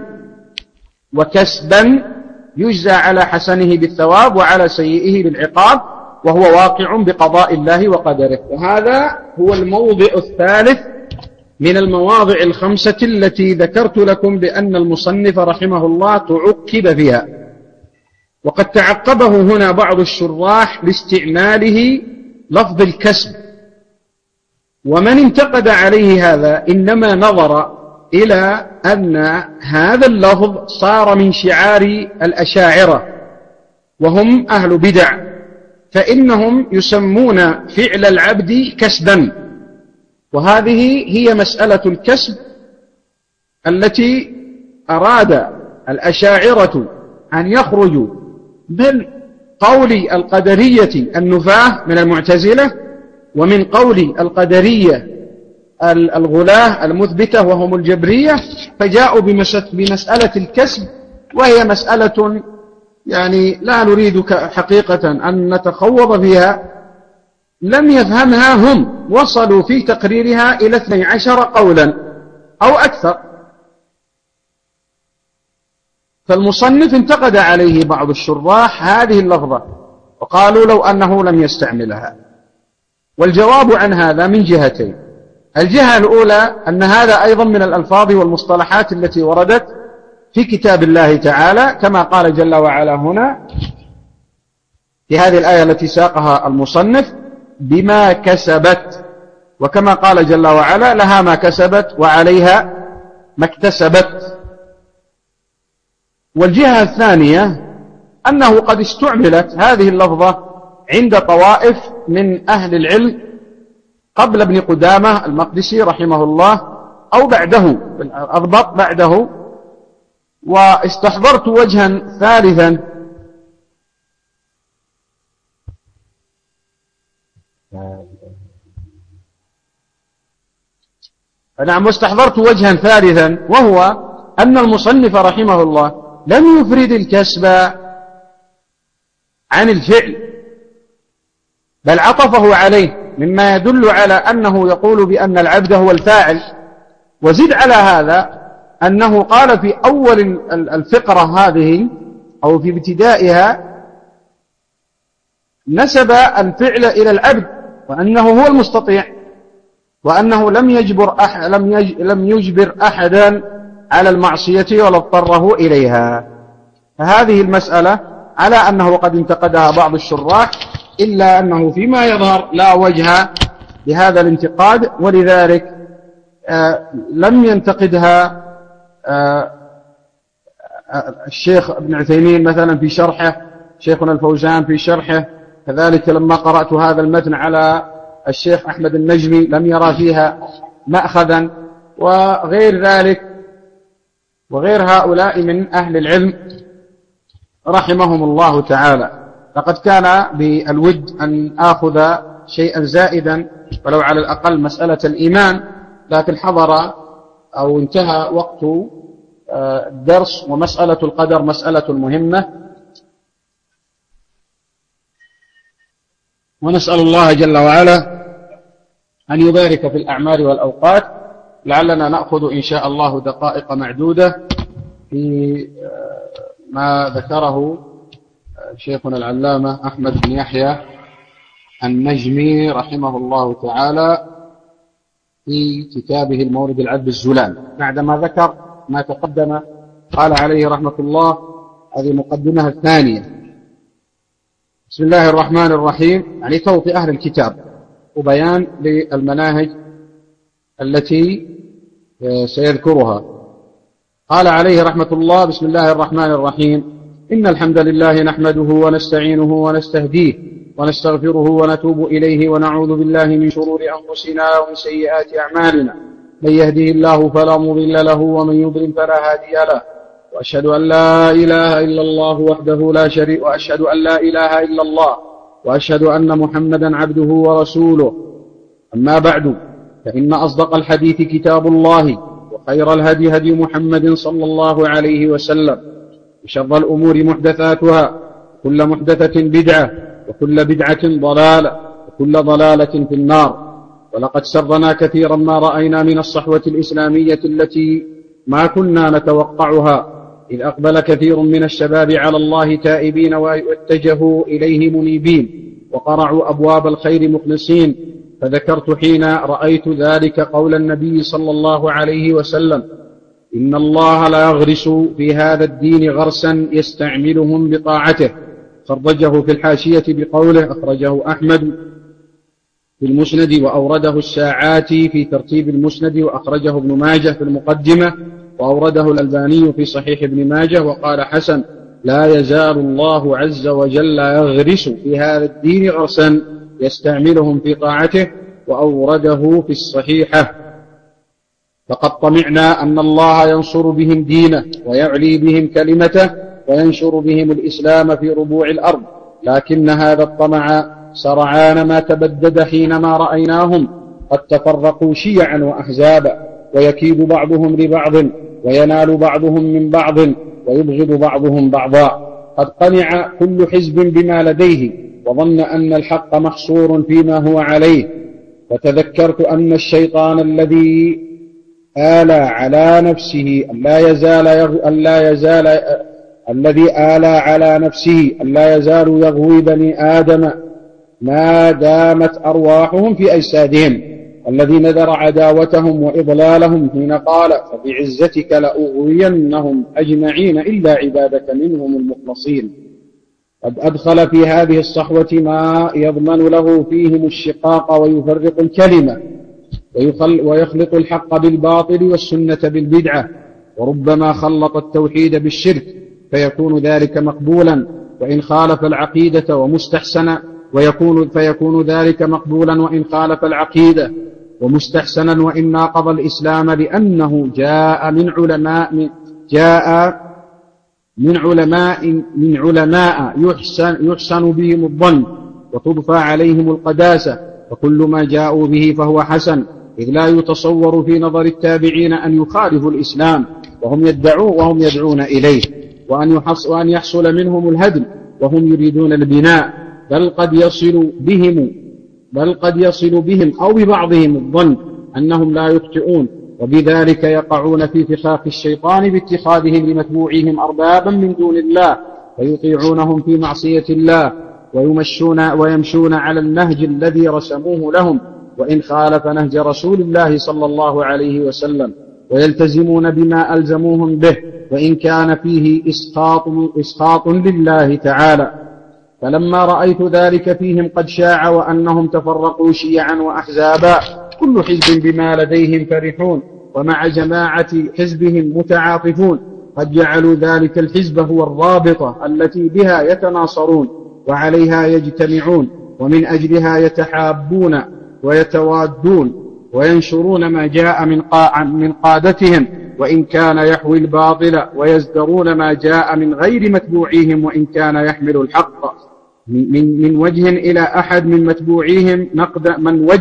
Speaker 1: وكسبا يجزى على حسنه بالثواب وعلى سيئه بالعقاب، وهو واقع بقضاء الله وقدره. وهذا هو الموضع الثالث من المواضع الخمسة التي ذكرت لكم بأن المصنف رحمه الله تعقب فيها، وقد تعقبه هنا بعض الشراح لاستعماله لفظ الكسب. ومن انتقد عليه هذا إنما نظر إلى أن هذا اللفظ صار من شعار الأشاعرة، وهم أهل بدع، فإنهم يسمون فعل العبد كسبا، وهذه هي مسألة الكسب التي أراد الأشاعرة أن يخرجوا من قول القدرية النفاة من المعتزلة، ومن قول القدرية الغلاة المثبتة وهم الجبرية، فجاءوا بمسألة الكسب، وهي مسألة يعني لا نريد حقيقة أن نتخوض فيها، لم يفهمها هم، وصلوا في تقريرها إلى 12 قولا أو أكثر. فالمصنف انتقد عليه بعض الشراح هذه اللفظة، وقالوا لو أنه لم يستعملها. والجواب عن هذا من جهتين: الجهة الأولى أن هذا أيضا من الألفاظ والمصطلحات التي وردت في كتاب الله تعالى، كما قال جل وعلا هنا في هذه الآية التي ساقها المصنف: بما كسبت، وكما قال جل وعلا: لها ما كسبت وعليها ما اكتسبت. والجهة الثانية أنه قد استعملت هذه اللفظة عند طوائف من أهل العلم قبل ابن قدامة المقدسي رحمه الله، أو بعده الأضبط بعده. واستحضرت وجها ثالثا واستحضرت وجها ثالثا، وهو أن المصنف رحمه الله لم يفرد الكسب عن الفعل، بل عطفه عليه، مما يدل على أنه يقول بأن العبد هو الفاعل. وزد على هذا أنه قال في أول الفقرة هذه أو في ابتدائها نسب الفعل إلى العبد، وأنه هو المستطيع، وأنه لم يجبر أحدا على المعصية ولا اضطره إليها. فهذه المسألة على أنه قد انتقدها بعض الشراح، إلا أنه فيما يظهر لا وجه لهذا الانتقاد، ولذلك لم ينتقدها الشيخ ابن عثيمين مثلا في شرحه، شيخنا الفوزان في شرحه، كذلك لما قرأت هذا المتن على الشيخ أحمد النجمي لم يرى فيها مأخذا، وغير ذلك وغير هؤلاء من أهل العلم رحمهم الله تعالى. لقد كان بالود أن آخذ شيئا زائدا ولو على الأقل مسألة الإيمان، لكن حضر أو انتهى وقت الدرس، ومسألة القدر مسألة مهمة، ونسأل الله جل وعلا أن يبارك في الأعمال والأوقات. لعلنا نأخذ إن شاء الله دقائق معدودة في ما ذكره شيخنا العلامة أحمد بن يحيى النجمي رحمه الله تعالى في كتابه المورد العذب الزلال، بعدما ذكر ما تقدم قال عليه رحمة الله. هذه مقدمة الثانية. بسم الله الرحمن الرحيم، يعني توطئ أهل الكتاب وبيان للمناهج التي سيذكرها. قال عليه رحمة الله: بسم الله الرحمن الرحيم، إن الحمد لله نحمده ونستعينه ونستهديه ونستغفره ونتوب إليه ونعوذ بالله من شرور أنفسنا ومن سيئات أعمالنا، من يهده الله فلا مضل له ومن يضلل فلا هادي له، وأشهد أن لا إله إلا الله وحده لا شريك وأشهد أن لا إله إلا الله وأشهد أن محمدا عبده ورسوله. أما بعد، فإن أصدق الحديث كتاب الله، وخير الهدي هدي محمد صلى الله عليه وسلم، وشر الأمور محدثاتها، كل محدثة بدعة، وكل بدعة ضلالة، وكل ضلالة في النار. ولقد سرنا كثيرا ما رأينا من الصحوة الإسلامية التي ما كنا نتوقعها، إذ أقبل كثير من الشباب على الله تائبين واتجهوا إليه منيبين، وقرعوا أبواب الخير مخلصين. فذكرت حين رأيت ذلك قول النبي صلى الله عليه وسلم: إن الله لا يغرس في هذا الدين غرسا يستعملهم بطاعته. خرجه في الحاشية بقوله: أخرجه أحمد في المسند وأورده الساعاتي في ترتيب المسند، وأخرجه ابن ماجه في المقدمة، وأورده الألباني في صحيح ابن ماجه وقال حسن. لا يزال الله عز وجل يغرس في هذا الدين غرسا يستعملهم في طاعته، وأورده في الصحيحة. فقد طمعنا أن الله ينصر بهم دينه ويعلي بهم كلمته وينشر بهم الإسلام في ربوع الأرض، لكن هذا الطمع سرعان ما تبدد حينما رأيناهم قد تفرقوا شيعا وأحزابا، ويكيد بعضهم لبعض، وينال بعضهم من بعض، ويبغض بعضهم بعضا. قد قنع كل حزب بما لديه، وظن أن الحق محصور فيما هو عليه. وتذكرت أن الشيطان الذي آلى على نفسه أن لا يزال يغوي بني آدم ما دامت أرواحهم في أجسادهم، الذي نذر عداوتهم وإضلالهم حين قال: فبعزتك لأغوينهم أجمعين إلا عبادك منهم المخلصين. قد أدخل في هذه الصحوة ما يضمن له فيهم الشقاق ويفرق الكلمة، ويخلط الحق بالباطل والسنة بالبدعة، وربما خلط التوحيد بالشرك، فيكون ذلك مقبولا وإن خالف العقيدة ومستحسنا، فيكون ذلك مقبولا وإن خالف العقيدة ومستحسنا وإن ناقض الإسلام، لأنه جاء من علماء يحسن بهم الظن وتضفى عليهم القداسة، وكل ما جاءوا به فهو حسن، إذ لا يتصور في نظر التابعين أن يخالفوا الإسلام وهم يدعون إليه، وأن يحصل منهم الهدم وهم يريدون البناء، بل قد يصل بهم أو ببعضهم الظن أنهم لا يخطئون، وبذلك يقعون في فخاخ الشيطان باتخاذهم لمتبوعيهم أربابا من دون الله، فيطيعونهم في معصية الله، ويمشون على النهج الذي رسموه لهم وإن خالف نهج رسول الله صلى الله عليه وسلم، ويلتزمون بما ألزموهم به، وإن كان فيه إسقاط لله تعالى. فلما رأيت ذلك فيهم قد شاع وأنهم تفرقوا شيعا وأحزابا كل حزب بما لديهم فرحون ومع جماعة حزبهم متعاطفون، قد جعلوا ذلك الحزب هو الرابطة التي بها يتناصرون وعليها يجتمعون ومن أجلها يتحابون ويتوادون وينشرون ما جاء من قادتهم وإن كان يحوي الباطل، ويزدرون ما جاء من غير متبوعيهم وإن كان يحمل الحق. من وجه إلى أحد من متبوعيهم نقد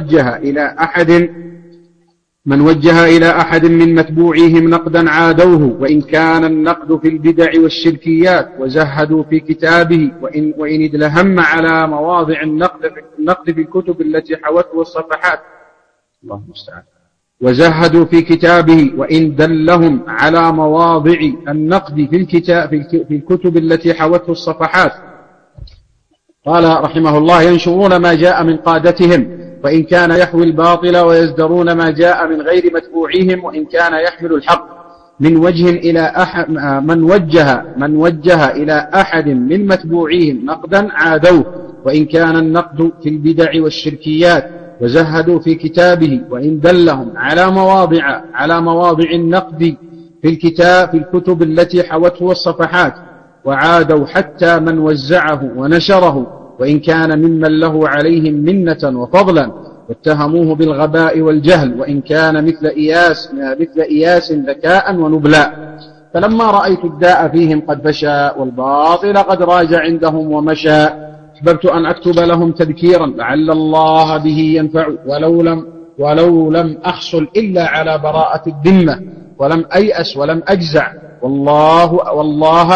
Speaker 1: من وجه إلى أحد من متبوعيهم نقدا عادوه وإن كان النقد في البدع والشركيات، وزهدوا في كتابه وإن ادلهم على مواضع النقد في الكتب التي حوته الصفحات. الله المستعان. وزهدوا في كتابه وإن دلهم على مواضع النقد في الكتب التي حوته الصفحات. قال رحمه الله: ينشرون ما جاء من قادتهم وإن كان يحوي الباطل، ويزدرون ما جاء من غير متبوعيهم وإن كان يحمل الحق. من وجه إلى أحد من وجه إلى أحد من متبوعيهم نقدا عادوه وإن كان النقد في البدع والشركيات، وزهدوا في كتابه وإن دلهم على مواضع النقد في الكتب التي حوته الصفحات. وعادوا حتى من وزعه ونشره وإن كان ممن له عليهم منة وفضلا، واتهموه بالغباء والجهل وإن كان مثل إياس ذكاء ونبلاء. فلما رأيت الداء فيهم قد فشى والباطل قد راج عندهم ومشى، أحببت أن أكتب لهم تذكيرا لعل الله به ينفع، ولو لم أحصل إلا على براءة الذمة، ولم أيأس ولم أجزع، والله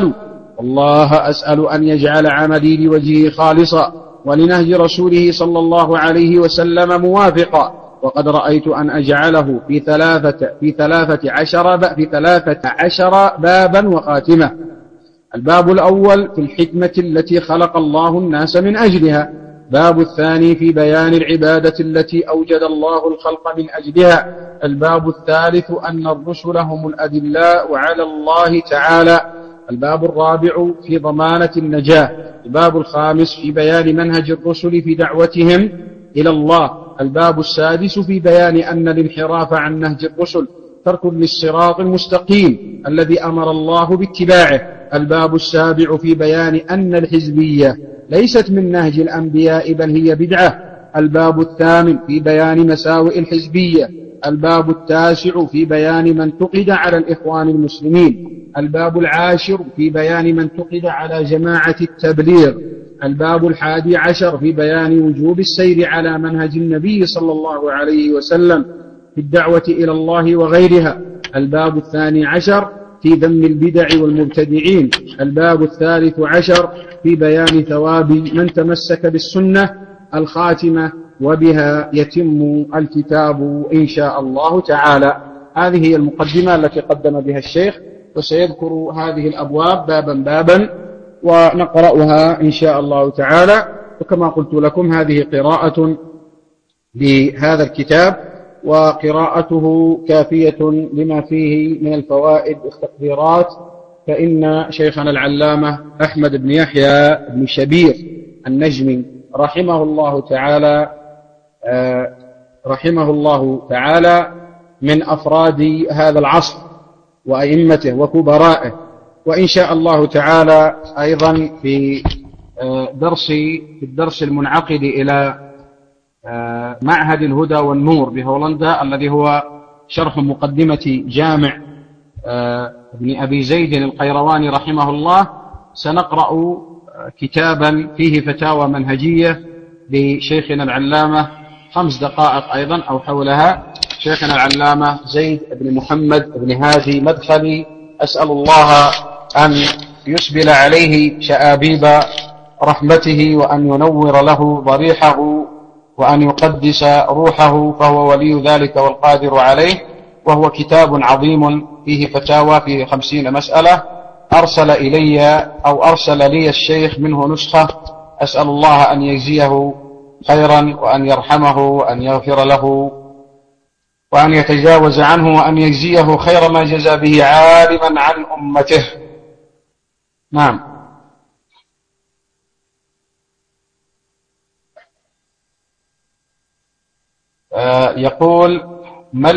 Speaker 1: أسأل أن يجعل عملي لوجهه خالصا ولنهج رسوله صلى الله عليه وسلم موافقا. وقد رأيت أن أجعله في 13 بابا وخاتمة. الباب الأول في الحكمة التي خلق الله الناس من أجلها. الباب الثاني في بيان العبادة التي أوجد الله الخلق من أجلها. الباب الثالث أن الرسل هم الأدلاء على الله تعالى. الباب الرابع في ضمانة النجاة. الباب الخامس في بيان منهج الرسل في دعوتهم إلى الله. الباب السادس في بيان أن الانحراف عن نهج الرسل ترك للصراط المستقيم الذي أمر الله باتباعه. الباب السابع في بيان أن الحزبية ليست من نهج الأنبياء بل هي بدعة. الباب الثامن في بيان مساوئ الحزبية. الباب التاسع في بيان من انتقد على الإخوان المسلمين. الباب العاشر في بيان من انتقد على جماعة التبليغ. الباب 11 في بيان وجوب السير على منهج النبي صلى الله عليه وسلم في الدعوة إلى الله وغيرها. الباب 12 في ذم البدع والمبتدعين. الباب 13 في بيان ثواب من تمسك بالسنة. الخاتمة: وبها يتم الكتاب إن شاء الله تعالى. هذه هي المقدمة التي قدم بها الشيخ، وسيذكر هذه الأبواب بابا ونقرأها إن شاء الله تعالى. وكما قلت لكم هذه قراءة لهذا الكتاب، وقراءته كافية لما فيه من الفوائد والتقديرات، فإن شيخنا العلامة أحمد بن يحيى بن شبير النجمي رحمه الله تعالى من أفراد هذا العصر وأئمته وكبرائه. وإن شاء الله تعالى أيضا في الدرس المنعقد إلى معهد الهدى والنور بهولندا، الذي هو شرح مقدمة جامع ابن أبي زيد القيرواني رحمه الله، سنقرأ كتابا فيه فتاوى منهجية لشيخنا العلامة 5 دقائق أيضا أو حولها، شيخنا العلامة زيد بن محمد بن هادي مدخلي. أسأل الله أن يسبل عليه شآبيب رحمته وأن ينور له ضريحه وأن يقدس روحه، فهو ولي ذلك والقادر عليه. وهو كتاب عظيم فيه فتاوى في 50 مسألة، أرسل لي الشيخ منه نسخة. أسأل الله أن يجزيه خيرا وأن يرحمه وأن يغفر له
Speaker 2: وأن يتجاوز عنه وأن يجزيه خير ما جزى به عالما عن أمته. نعم. يقول ما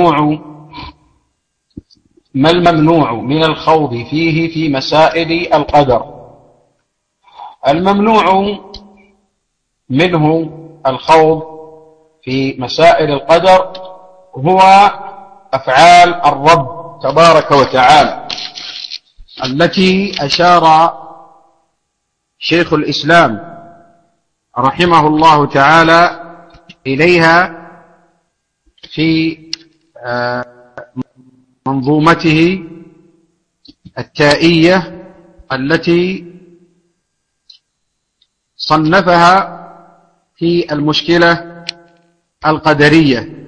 Speaker 2: الممنوع من الخوض فيه في مسائل القدر؟ الممنوع منه الخوض في مسائل القدر هو أفعال الرب تبارك وتعالى التي أشار شيخ الإسلام رحمه الله تعالى إليها في منظومته التائية التي صنفها في المشكلة القدرية،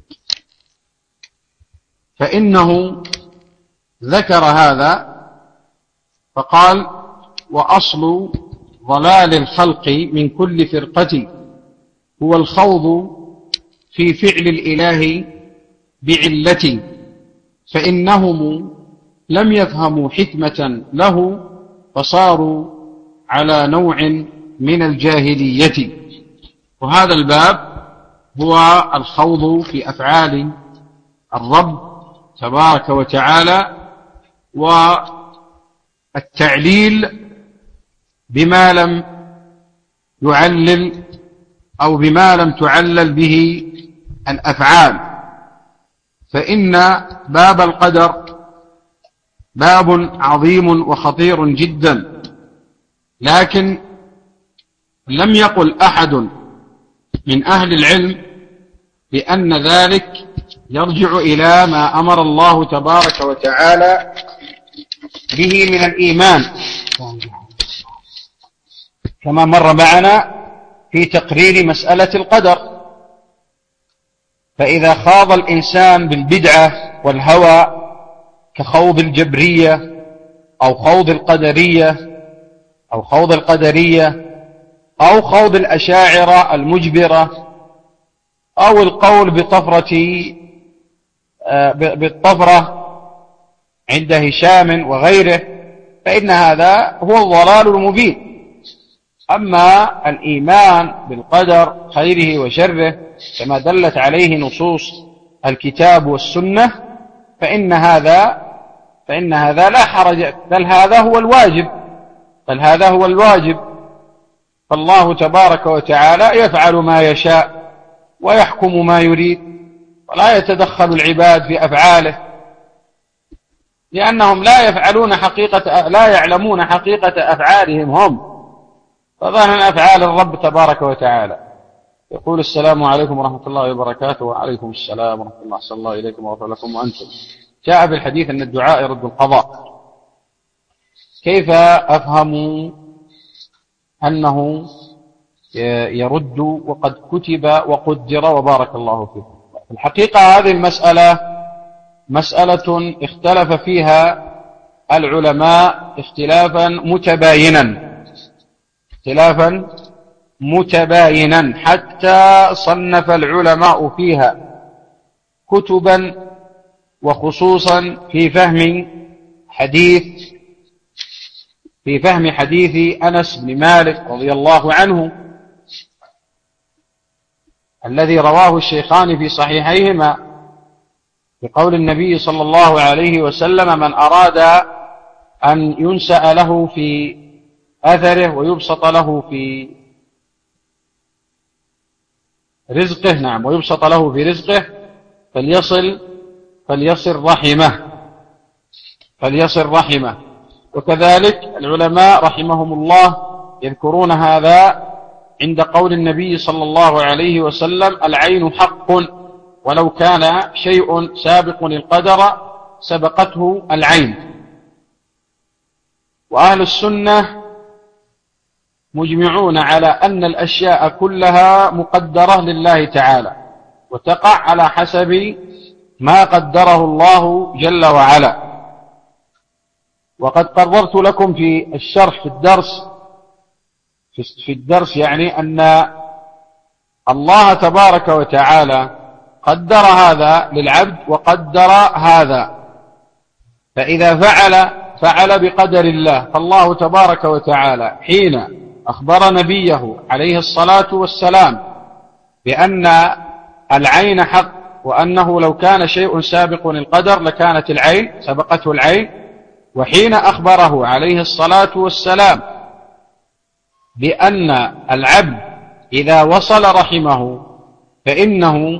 Speaker 2: فإنه ذكر هذا فقال: وأصل ضلال الخلق من كل فرقة هو الخوض في فعل الإله بعلة، فإنهم لم يفهموا حكمة له فصاروا على نوع من الجاهلية. وهذا الباب هو الخوض في أفعال الرب تبارك وتعالى والتعليل بما لم يعلل أو بما لم تعلل به الأفعال، فإن باب القدر باب عظيم وخطير جدا، لكن لم يقل أحد من أهل العلم بأن ذلك يرجع إلى ما أمر الله تبارك وتعالى به من الإيمان، كما مر معنا في تقرير مسألة القدر. فإذا خاض الإنسان بالبدعة والهوى كخوض الجبرية أو خوض القدرية أو خوض الأشاعرة المجبرة أو القول بالطفرة عند هشام وغيره، فإن هذا هو الضلال المبين. أما الإيمان بالقدر خيره وشره كما دلت عليه نصوص الكتاب والسنة فإن هذا لا حرج، بل هذا هو الواجب. فالله تبارك وتعالى يفعل ما يشاء ويحكم ما يريد، ولا يتدخل العباد في أفعاله، لأنهم لا يعلمون حقيقة أفعالهم هم، فظاهر أفعال الرب تبارك وتعالى. يقول: السلام عليكم ورحمة الله وبركاته. وعليكم السلام ورحمة الله، أحسن الله إليكم وغفر لكم وأنتم. جاء بالحديث أن الدعاء يرد القضاء، كيف أفهم أنه يرد وقد كتب وقدر وبارك الله فيكم؟ الحقيقة هذه المسألة مسألة اختلف فيها العلماء اختلافا متباينا حتى صنف العلماء فيها كتبا، وخصوصا في فهم حديث أنس بن مالك رضي الله عنه الذي رواه الشيخان في صحيحيهما بقول النبي صلى الله عليه وسلم: من أراد أن ينسأ له في أثره ويبسط له في رزقه، فليصل رحمه. وكذلك العلماء رحمهم الله يذكرون هذا عند قول النبي صلى الله عليه وسلم: العين حق، ولو كان شيء سابق القدر سبقته العين. وأهل السنة مجمعون على أن الأشياء كلها مقدرة لله تعالى، وتقع على حسب ما قدره الله جل وعلا. وقد قررت لكم في الشرح في الدرس يعني أن الله تبارك وتعالى قدر هذا للعبد وقدر هذا، فإذا فعل بقدر الله. فالله تبارك وتعالى حين أخبر نبيه عليه الصلاة والسلام بأن العين حق، وأنه لو كان شيء سابق للقدر لكانت العين سبقته العين، وحين أخبره عليه الصلاة والسلام بأن العبد إذا وصل رحمه فإنه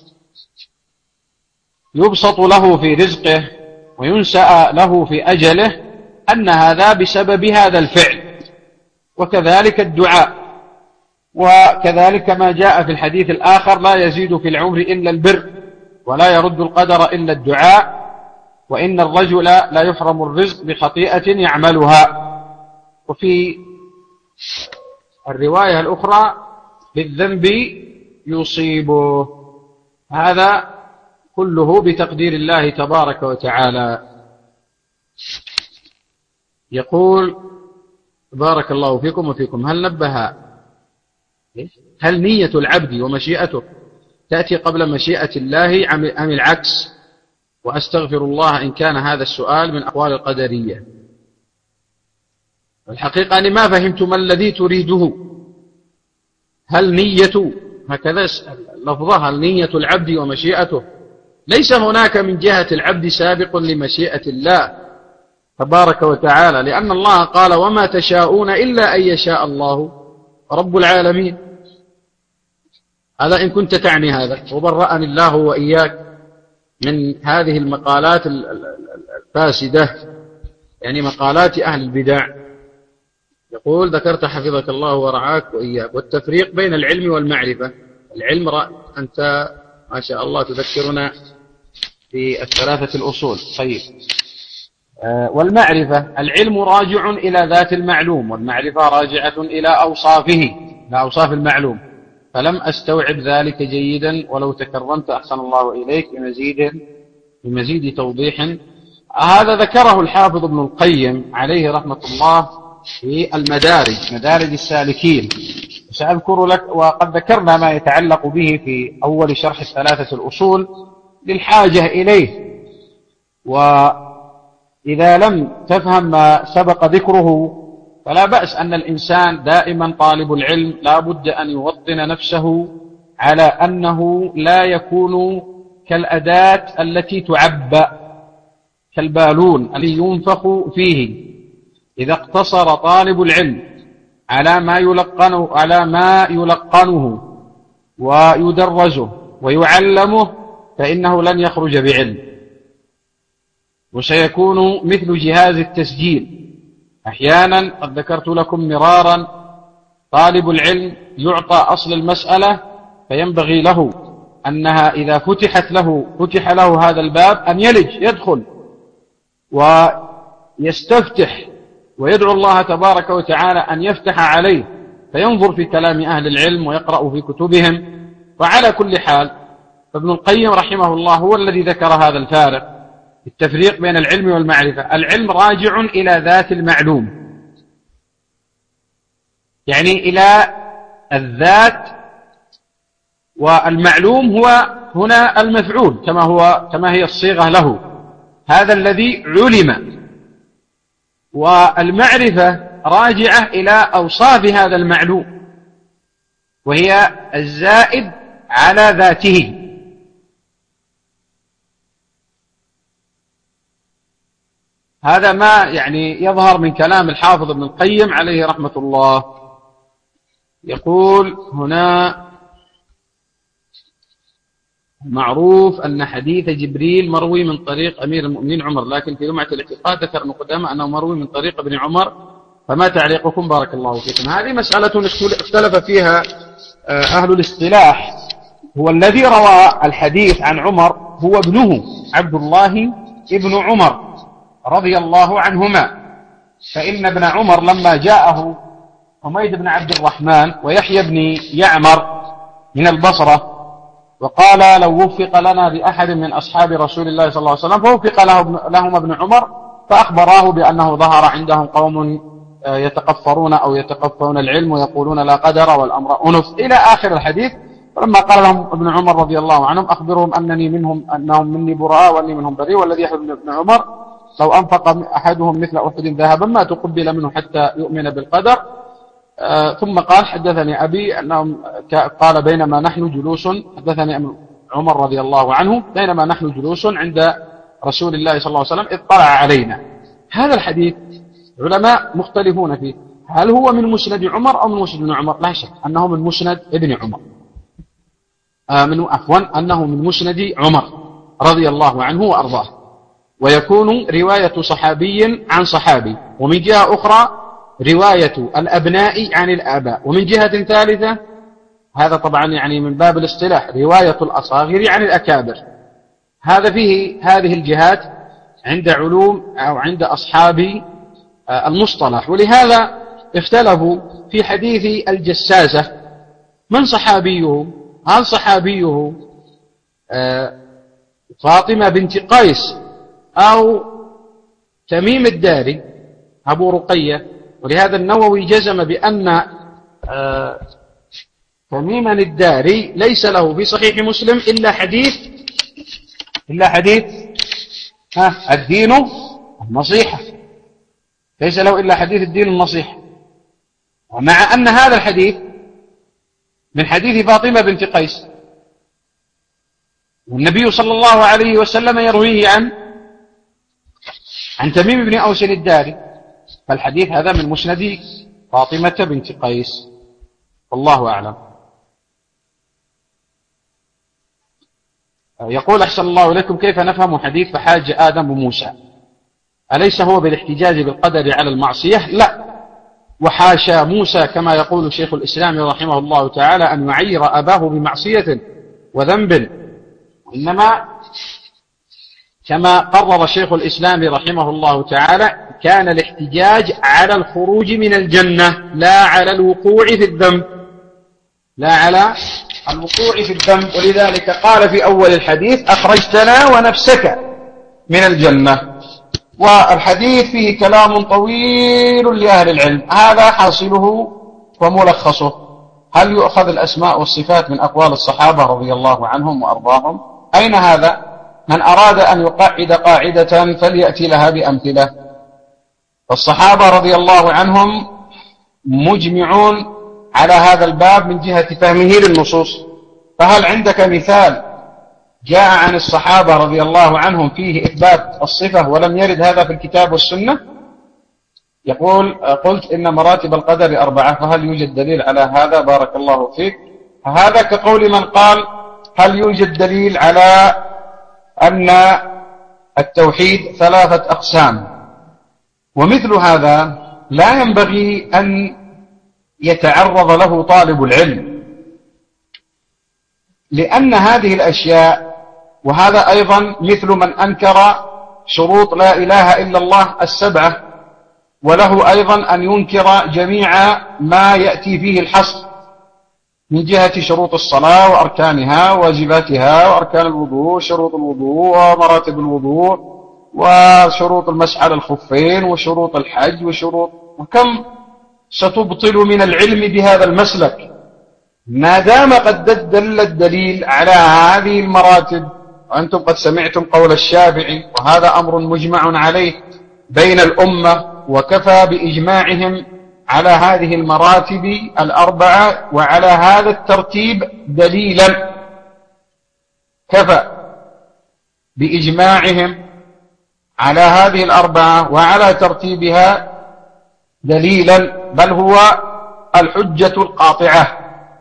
Speaker 2: يبسط له في رزقه وينسأ له في أجله، أن هذا بسبب هذا الفعل. وكذلك الدعاء، وكذلك ما جاء في الحديث الآخر: لا يزيد في العمر إلا البر، ولا يرد القدر إلا الدعاء، وإن الرجل لا يحرم الرزق بخطيئة يعملها. وفي الرواية الأخرى: بالذنب يصيبه. هذا كله بتقدير الله تبارك وتعالى. يقول: بارك الله فيكم وفيكم، هل نية العبد ومشيئته تأتي قبل مشيئة الله أم العكس؟ وأستغفر الله إن كان هذا السؤال من أقوال القدرية. الحقيقة أني ما فهمت ما الذي تريده. هل نية، هكذا لفظها، نية العبد ومشيئته، ليس هناك من جهة العبد سابق لمشيئة الله تبارك وتعالى، لأن الله قال: وما تشاءون إلا أن يشاء الله رب العالمين. هذا إن كنت تعني هذا، وبرأني الله وإياك من هذه المقالات الفاسدة، يعني مقالات أهل البدع. يقول: ذكرت حفظك الله ورعاك وإياك والتفريق بين العلم والمعرفة. العلم أنت ما شاء الله تذكرنا في الثلاثة الأصول. طيب، والمعرفة، العلم راجع إلى ذات المعلوم، والمعرفة راجعة إلى أوصافه، إلى أوصاف المعلوم. فلم أستوعب ذلك جيدا، ولو تكرمت أحسن الله إليك بمزيد توضيح. هذا ذكره الحافظ ابن القيم عليه رحمة الله في مدارج السالكين. سأذكر لك، وقد ذكرنا ما يتعلق به في أول شرح الثلاثة الأصول للحاجة إليه. وإذا لم تفهم ما سبق ذكره فلا بأس أن الإنسان دائما طالب العلم لا بد أن يوطن نفسه على أنه لا يكون كالأداة التي تعبأ، كالبالون الذي ينفخ فيه. إذا اقتصر طالب العلم على ما يلقنه ويدرجه ويعلمه فإنه لن يخرج بعلم، وسيكون مثل جهاز التسجيل. أحيانا قد ذكرت لكم مرارا: طالب العلم يعطى أصل المسألة، فينبغي له أنها إذا فتح له هذا الباب أن يدخل ويستفتح ويدعو الله تبارك وتعالى أن يفتح عليه، فينظر في كلام أهل العلم ويقرأ في كتبهم. وعلى كل حال، فابن القيم رحمه الله هو الذي ذكر هذا الفارق، التفريق بين العلم والمعرفة. العلم راجع إلى ذات المعلوم، يعني إلى الذات، والمعلوم هو هنا المفعول كما هي الصيغة له، هذا الذي علم. والمعرفة راجعة إلى أوصاف هذا المعلوم، وهي الزائد على ذاته. هذا ما يعني يظهر من كلام الحافظ ابن القيم عليه رحمة الله. يقول هنا: معروف أن حديث جبريل مروي من طريق أمير المؤمنين عمر، لكن في لمعة الاعتقاد ذكر ابن قدامة أنه مروي من طريق ابن عمر، فما تعليقكم بارك الله فيكم؟ هذه مسألة اختلف فيها أهل الاصطلاح. هو الذي روى الحديث عن عمر هو ابنه عبد الله ابن عمر رضي الله عنهما، فإن ابن عمر لما جاءه حميد بن عبد الرحمن ويحيى بن يعمر من البصرة وقال: لو وفق لنا بأحد من أصحاب رسول الله صلى الله عليه وسلم، فوفق لهم ابن عمر، فأخبراه بأنه ظهر عندهم قوم يتقفرون أو يتقفون العلم ويقولون لا قدر والأمر أنف إلى آخر الحديث. فلما قال لهم ابن عمر رضي الله عنهم أخبرهم أنهم مني براء وأني منهم بريء، والذي يحب ابن عمر لو أنفق أحدهم مثل أحد ذهبا ما تقبل منه حتى يؤمن بالقدر. ثم قال حدثني أبي أنهم قال بينما نحن جلوس، حدثني عمر رضي الله عنه بينما نحن جلوس عند رسول الله صلى الله عليه وسلم اطلع علينا. هذا الحديث علماء مختلفون فيه، هل هو من مسند عمر أو من مسند ابن عمر؟ لا شك أنه من مسند ابن عمر، أنه من مسند عمر رضي الله عنه وأرضاه، ويكون رواية صحابي عن صحابي، ومن جهة أخرى رواية الأبناء عن الآباء، ومن جهة ثالثة هذا طبعا يعني من باب الاصطلاح رواية الأصاغر عن الأكابر. هذا فيه هذه الجهات عند علوم أو عند أصحاب المصطلح، ولهذا اختلفوا في حديث الجساسة من صحابيه؟ هل صحابيه فاطمة بنت قيس أو تميم الداري أبو رقية؟ ولهذا النووي جزم بأن تميما الداري ليس له في صحيح مسلم إلا حديث الدين النصيحة، ليس له إلا حديث الدين النصيحة، ومع أن هذا الحديث من حديث فاطمة بنت قيس، والنبي صلى الله عليه وسلم يرويه عن تميم بن أوس الداري، فالحديث هذا من مسند فاطمة بنت قيس، والله أعلم. يقول أحسن الله إليكم كيف نفهم حديث فحاج آدم وموسى؟ أليس هو بالاحتجاج بالقدر على المعصية؟ لا، وحاشا موسى كما يقول شيخ الإسلام رحمه الله تعالى أن يعير أباه بمعصية وذنب، إنما كما قرر شيخ الإسلام رحمه الله تعالى كان الاحتجاج على الخروج من الجنة لا على الوقوع في الذنب، ولذلك قال في أول الحديث أخرجتنا ونفسك من الجنة. والحديث فيه كلام طويل لأهل العلم، هذا حاصله وملخصه. هل يؤخذ الأسماء والصفات من أقوال الصحابة رضي الله عنهم وأرضاهم؟ أين هذا؟ من أراد أن يقعد قاعدة فليأتي لها بأمثلة. فالصحابة رضي الله عنهم مجمعون على هذا الباب من جهة فهمه للنصوص، فهل عندك مثال جاء عن الصحابة رضي الله عنهم فيه إثبات الصفة ولم يرد هذا في الكتاب والسنة؟ يقول قلت إن مراتب القدر 4، فهل يوجد دليل على هذا؟ بارك الله فيك. هذا كقول من قال هل يوجد دليل على أن التوحيد 3 أقسام؟ ومثل هذا لا ينبغي أن يتعرض له طالب العلم، لأن هذه الأشياء، وهذا أيضا مثل من أنكر شروط لا إله إلا الله 7، وله أيضا أن ينكر جميع ما يأتي فيه الحصر من جهة شروط الصلاة وأركانها وواجباتها وأركان الوضوء وشروط الوضوء ومراتب الوضوء وشروط المسح على الخفين وشروط الحج وكم ستبطل من العلم بهذا المسلك ما دام قد دل الدليل على هذه المراتب. وأنتم قد سمعتم قول الشافعي، وهذا أمر مجمع عليه بين الأمة، وكفى بإجماعهم على هذه المراتب 4 وعلى هذا الترتيب دليلا، كفى بإجماعهم على هذه 4 وعلى ترتيبها دليلا، بل هو الحجة القاطعة.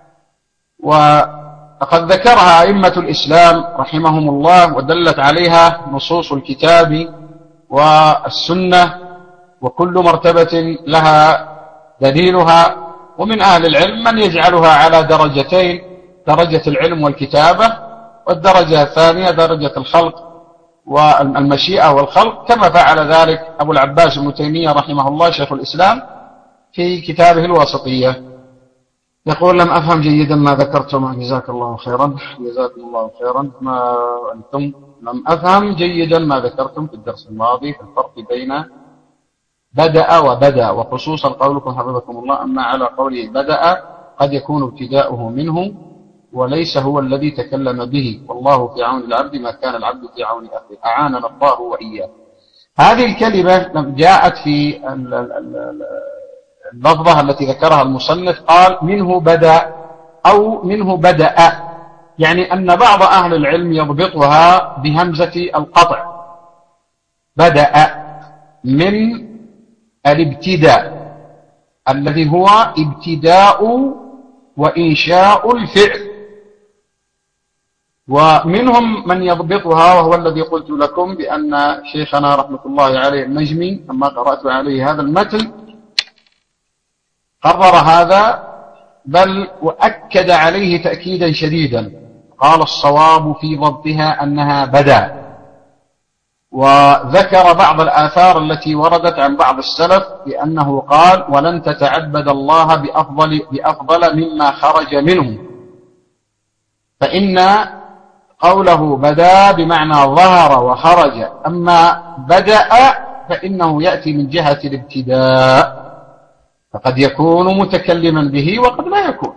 Speaker 2: وقد ذكرها أئمة الإسلام رحمهم الله، ودلت عليها نصوص الكتاب والسنة، وكل مرتبة لها دليلها. ومن أهل العلم من يجعلها على درجتين، درجة العلم والكتابة، والدرجة الثانية درجة الخلق والمشيئة والخلق، كما فعل ذلك أبو العباس ابن تيمية رحمه الله شيخ الإسلام في كتابه الواسطية. يقول لم أفهم جيدا ما ذكرتم، جزاك الله خيرا. جزاكم الله خيرا. ما أنتم لم أفهم جيدا ما ذكرتم في الدرس الماضي في الفرق بين بدأ وبدأ، وخصوصا قولكم حفظكم الله أما على قوله بدأ قد يكون ابتداؤه منه وليس هو الذي تكلم به، والله في عون العبد ما كان العبد في عون أخيه، أعاننا الله وإياه. هذه الكلمة جاءت في اللفظة التي ذكرها المصنف، قال منه بدأ أو منه بدأ، يعني أن بعض أهل العلم يضبطها بهمزة القطع، بدأ من الابتداء الذي هو ابتداء وإنشاء الفعل، ومنهم من يضبطها وهو الذي قلت لكم بأن شيخنا رحمة الله عليه النجمي لما قرأت عليه هذا المتن قرر هذا، بل وأكد عليه تأكيدا شديدا، قال الصواب في ضبطها أنها بدأ. وذكر بعض الآثار التي وردت عن بعض السلف بأنه قال ولن تتعبد الله بأفضل مما خرج منه، فإن قوله بدأ بمعنى ظهر وخرج، أما بدأ فإنه يأتي من جهة الابتداء، فقد يكون متكلما به وقد لا يكون،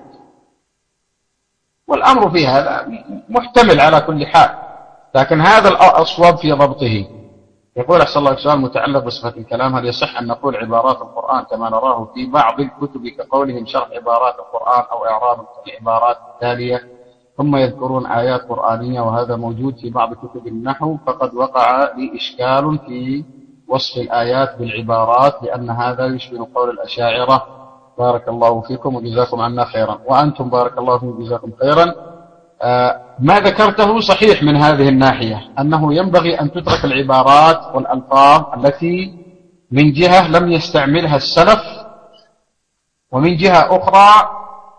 Speaker 2: والأمر في هذا محتمل على كل حال، لكن هذا الأصوب في ضبطه. يقول أحسن الله سؤال متعلق بصفة الكلام، هل يصح أن نقول عبارات القرآن كما نراه في بعض الكتب كقولهم شرح عبارات القرآن أو إعراب العبارات التالية، ثم يذكرون آيات قرآنية، وهذا موجود في بعض كتب النحو، فقد وقع لي إشكال في وصف الآيات بالعبارات، لأن هذا يشبه قول الأشاعرة. بارك الله فيكم وجزاكم عنا خيرا، وأنتم بارك الله فيكم وجزاكم خيرا. ما ذكرته صحيح من هذه الناحية، أنه ينبغي أن تترك العبارات والألفاظ التي من جهة لم يستعملها السلف، ومن جهة أخرى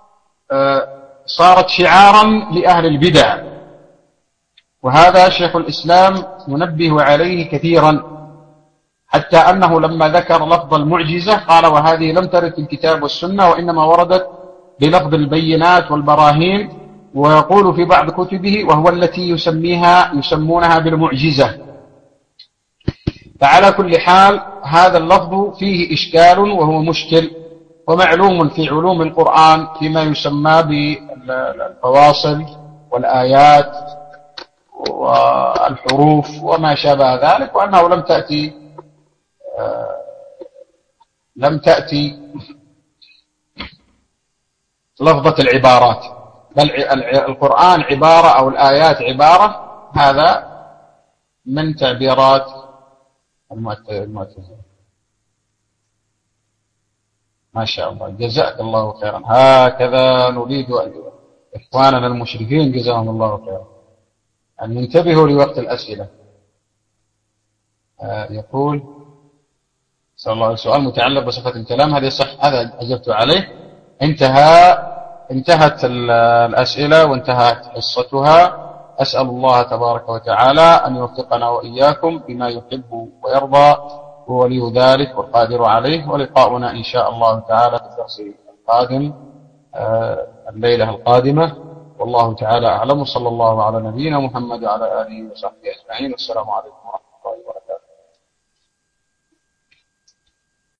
Speaker 2: صارت شعارا لأهل البدع، وهذا شيخ الإسلام ينبه عليه كثيرا، حتى أنه لما ذكر لفظ المعجزة قال وهذه لم ترد في الكتاب والسنة، وإنما وردت بلفظ البينات والبراهين، ويقول في بعض كتبه وهو التي يسمونها بالمعجزة. فعلى كل حال هذا اللفظ فيه إشكال وهو مشكل، ومعلوم في علوم القرآن فيما يسمى بالفواصل والآيات والحروف وما شابه ذلك، وأنه لم تأتي لفظة العبارات، بل القرآن عبارة أو الآيات عبارة، هذا من تعبيرات المعتزلة. ما شاء الله، جزاك الله خيرا، هكذا نريد إخواننا المشركين جزاهم الله خيرا أن ينتبهوا لوقت الأسئلة. يقول صلى الله عليه وسلم متعلق بصفة الكلام، هذا صح، هذا أجبت عليه. انتهت الأسئلة وانتهت حصتها. أسأل الله تبارك وتعالى أن يوفقنا وإياكم بما يحب ويرضى، هو ولي ذلك والقادر عليه. ولقاؤنا إن شاء الله تعالى في الدرس القادم الليلة القادمة، والله تعالى أعلم. صلى الله على نبينا محمد وعلى آله وصحبه أجمعين، والسلام عليكم ورحمة الله.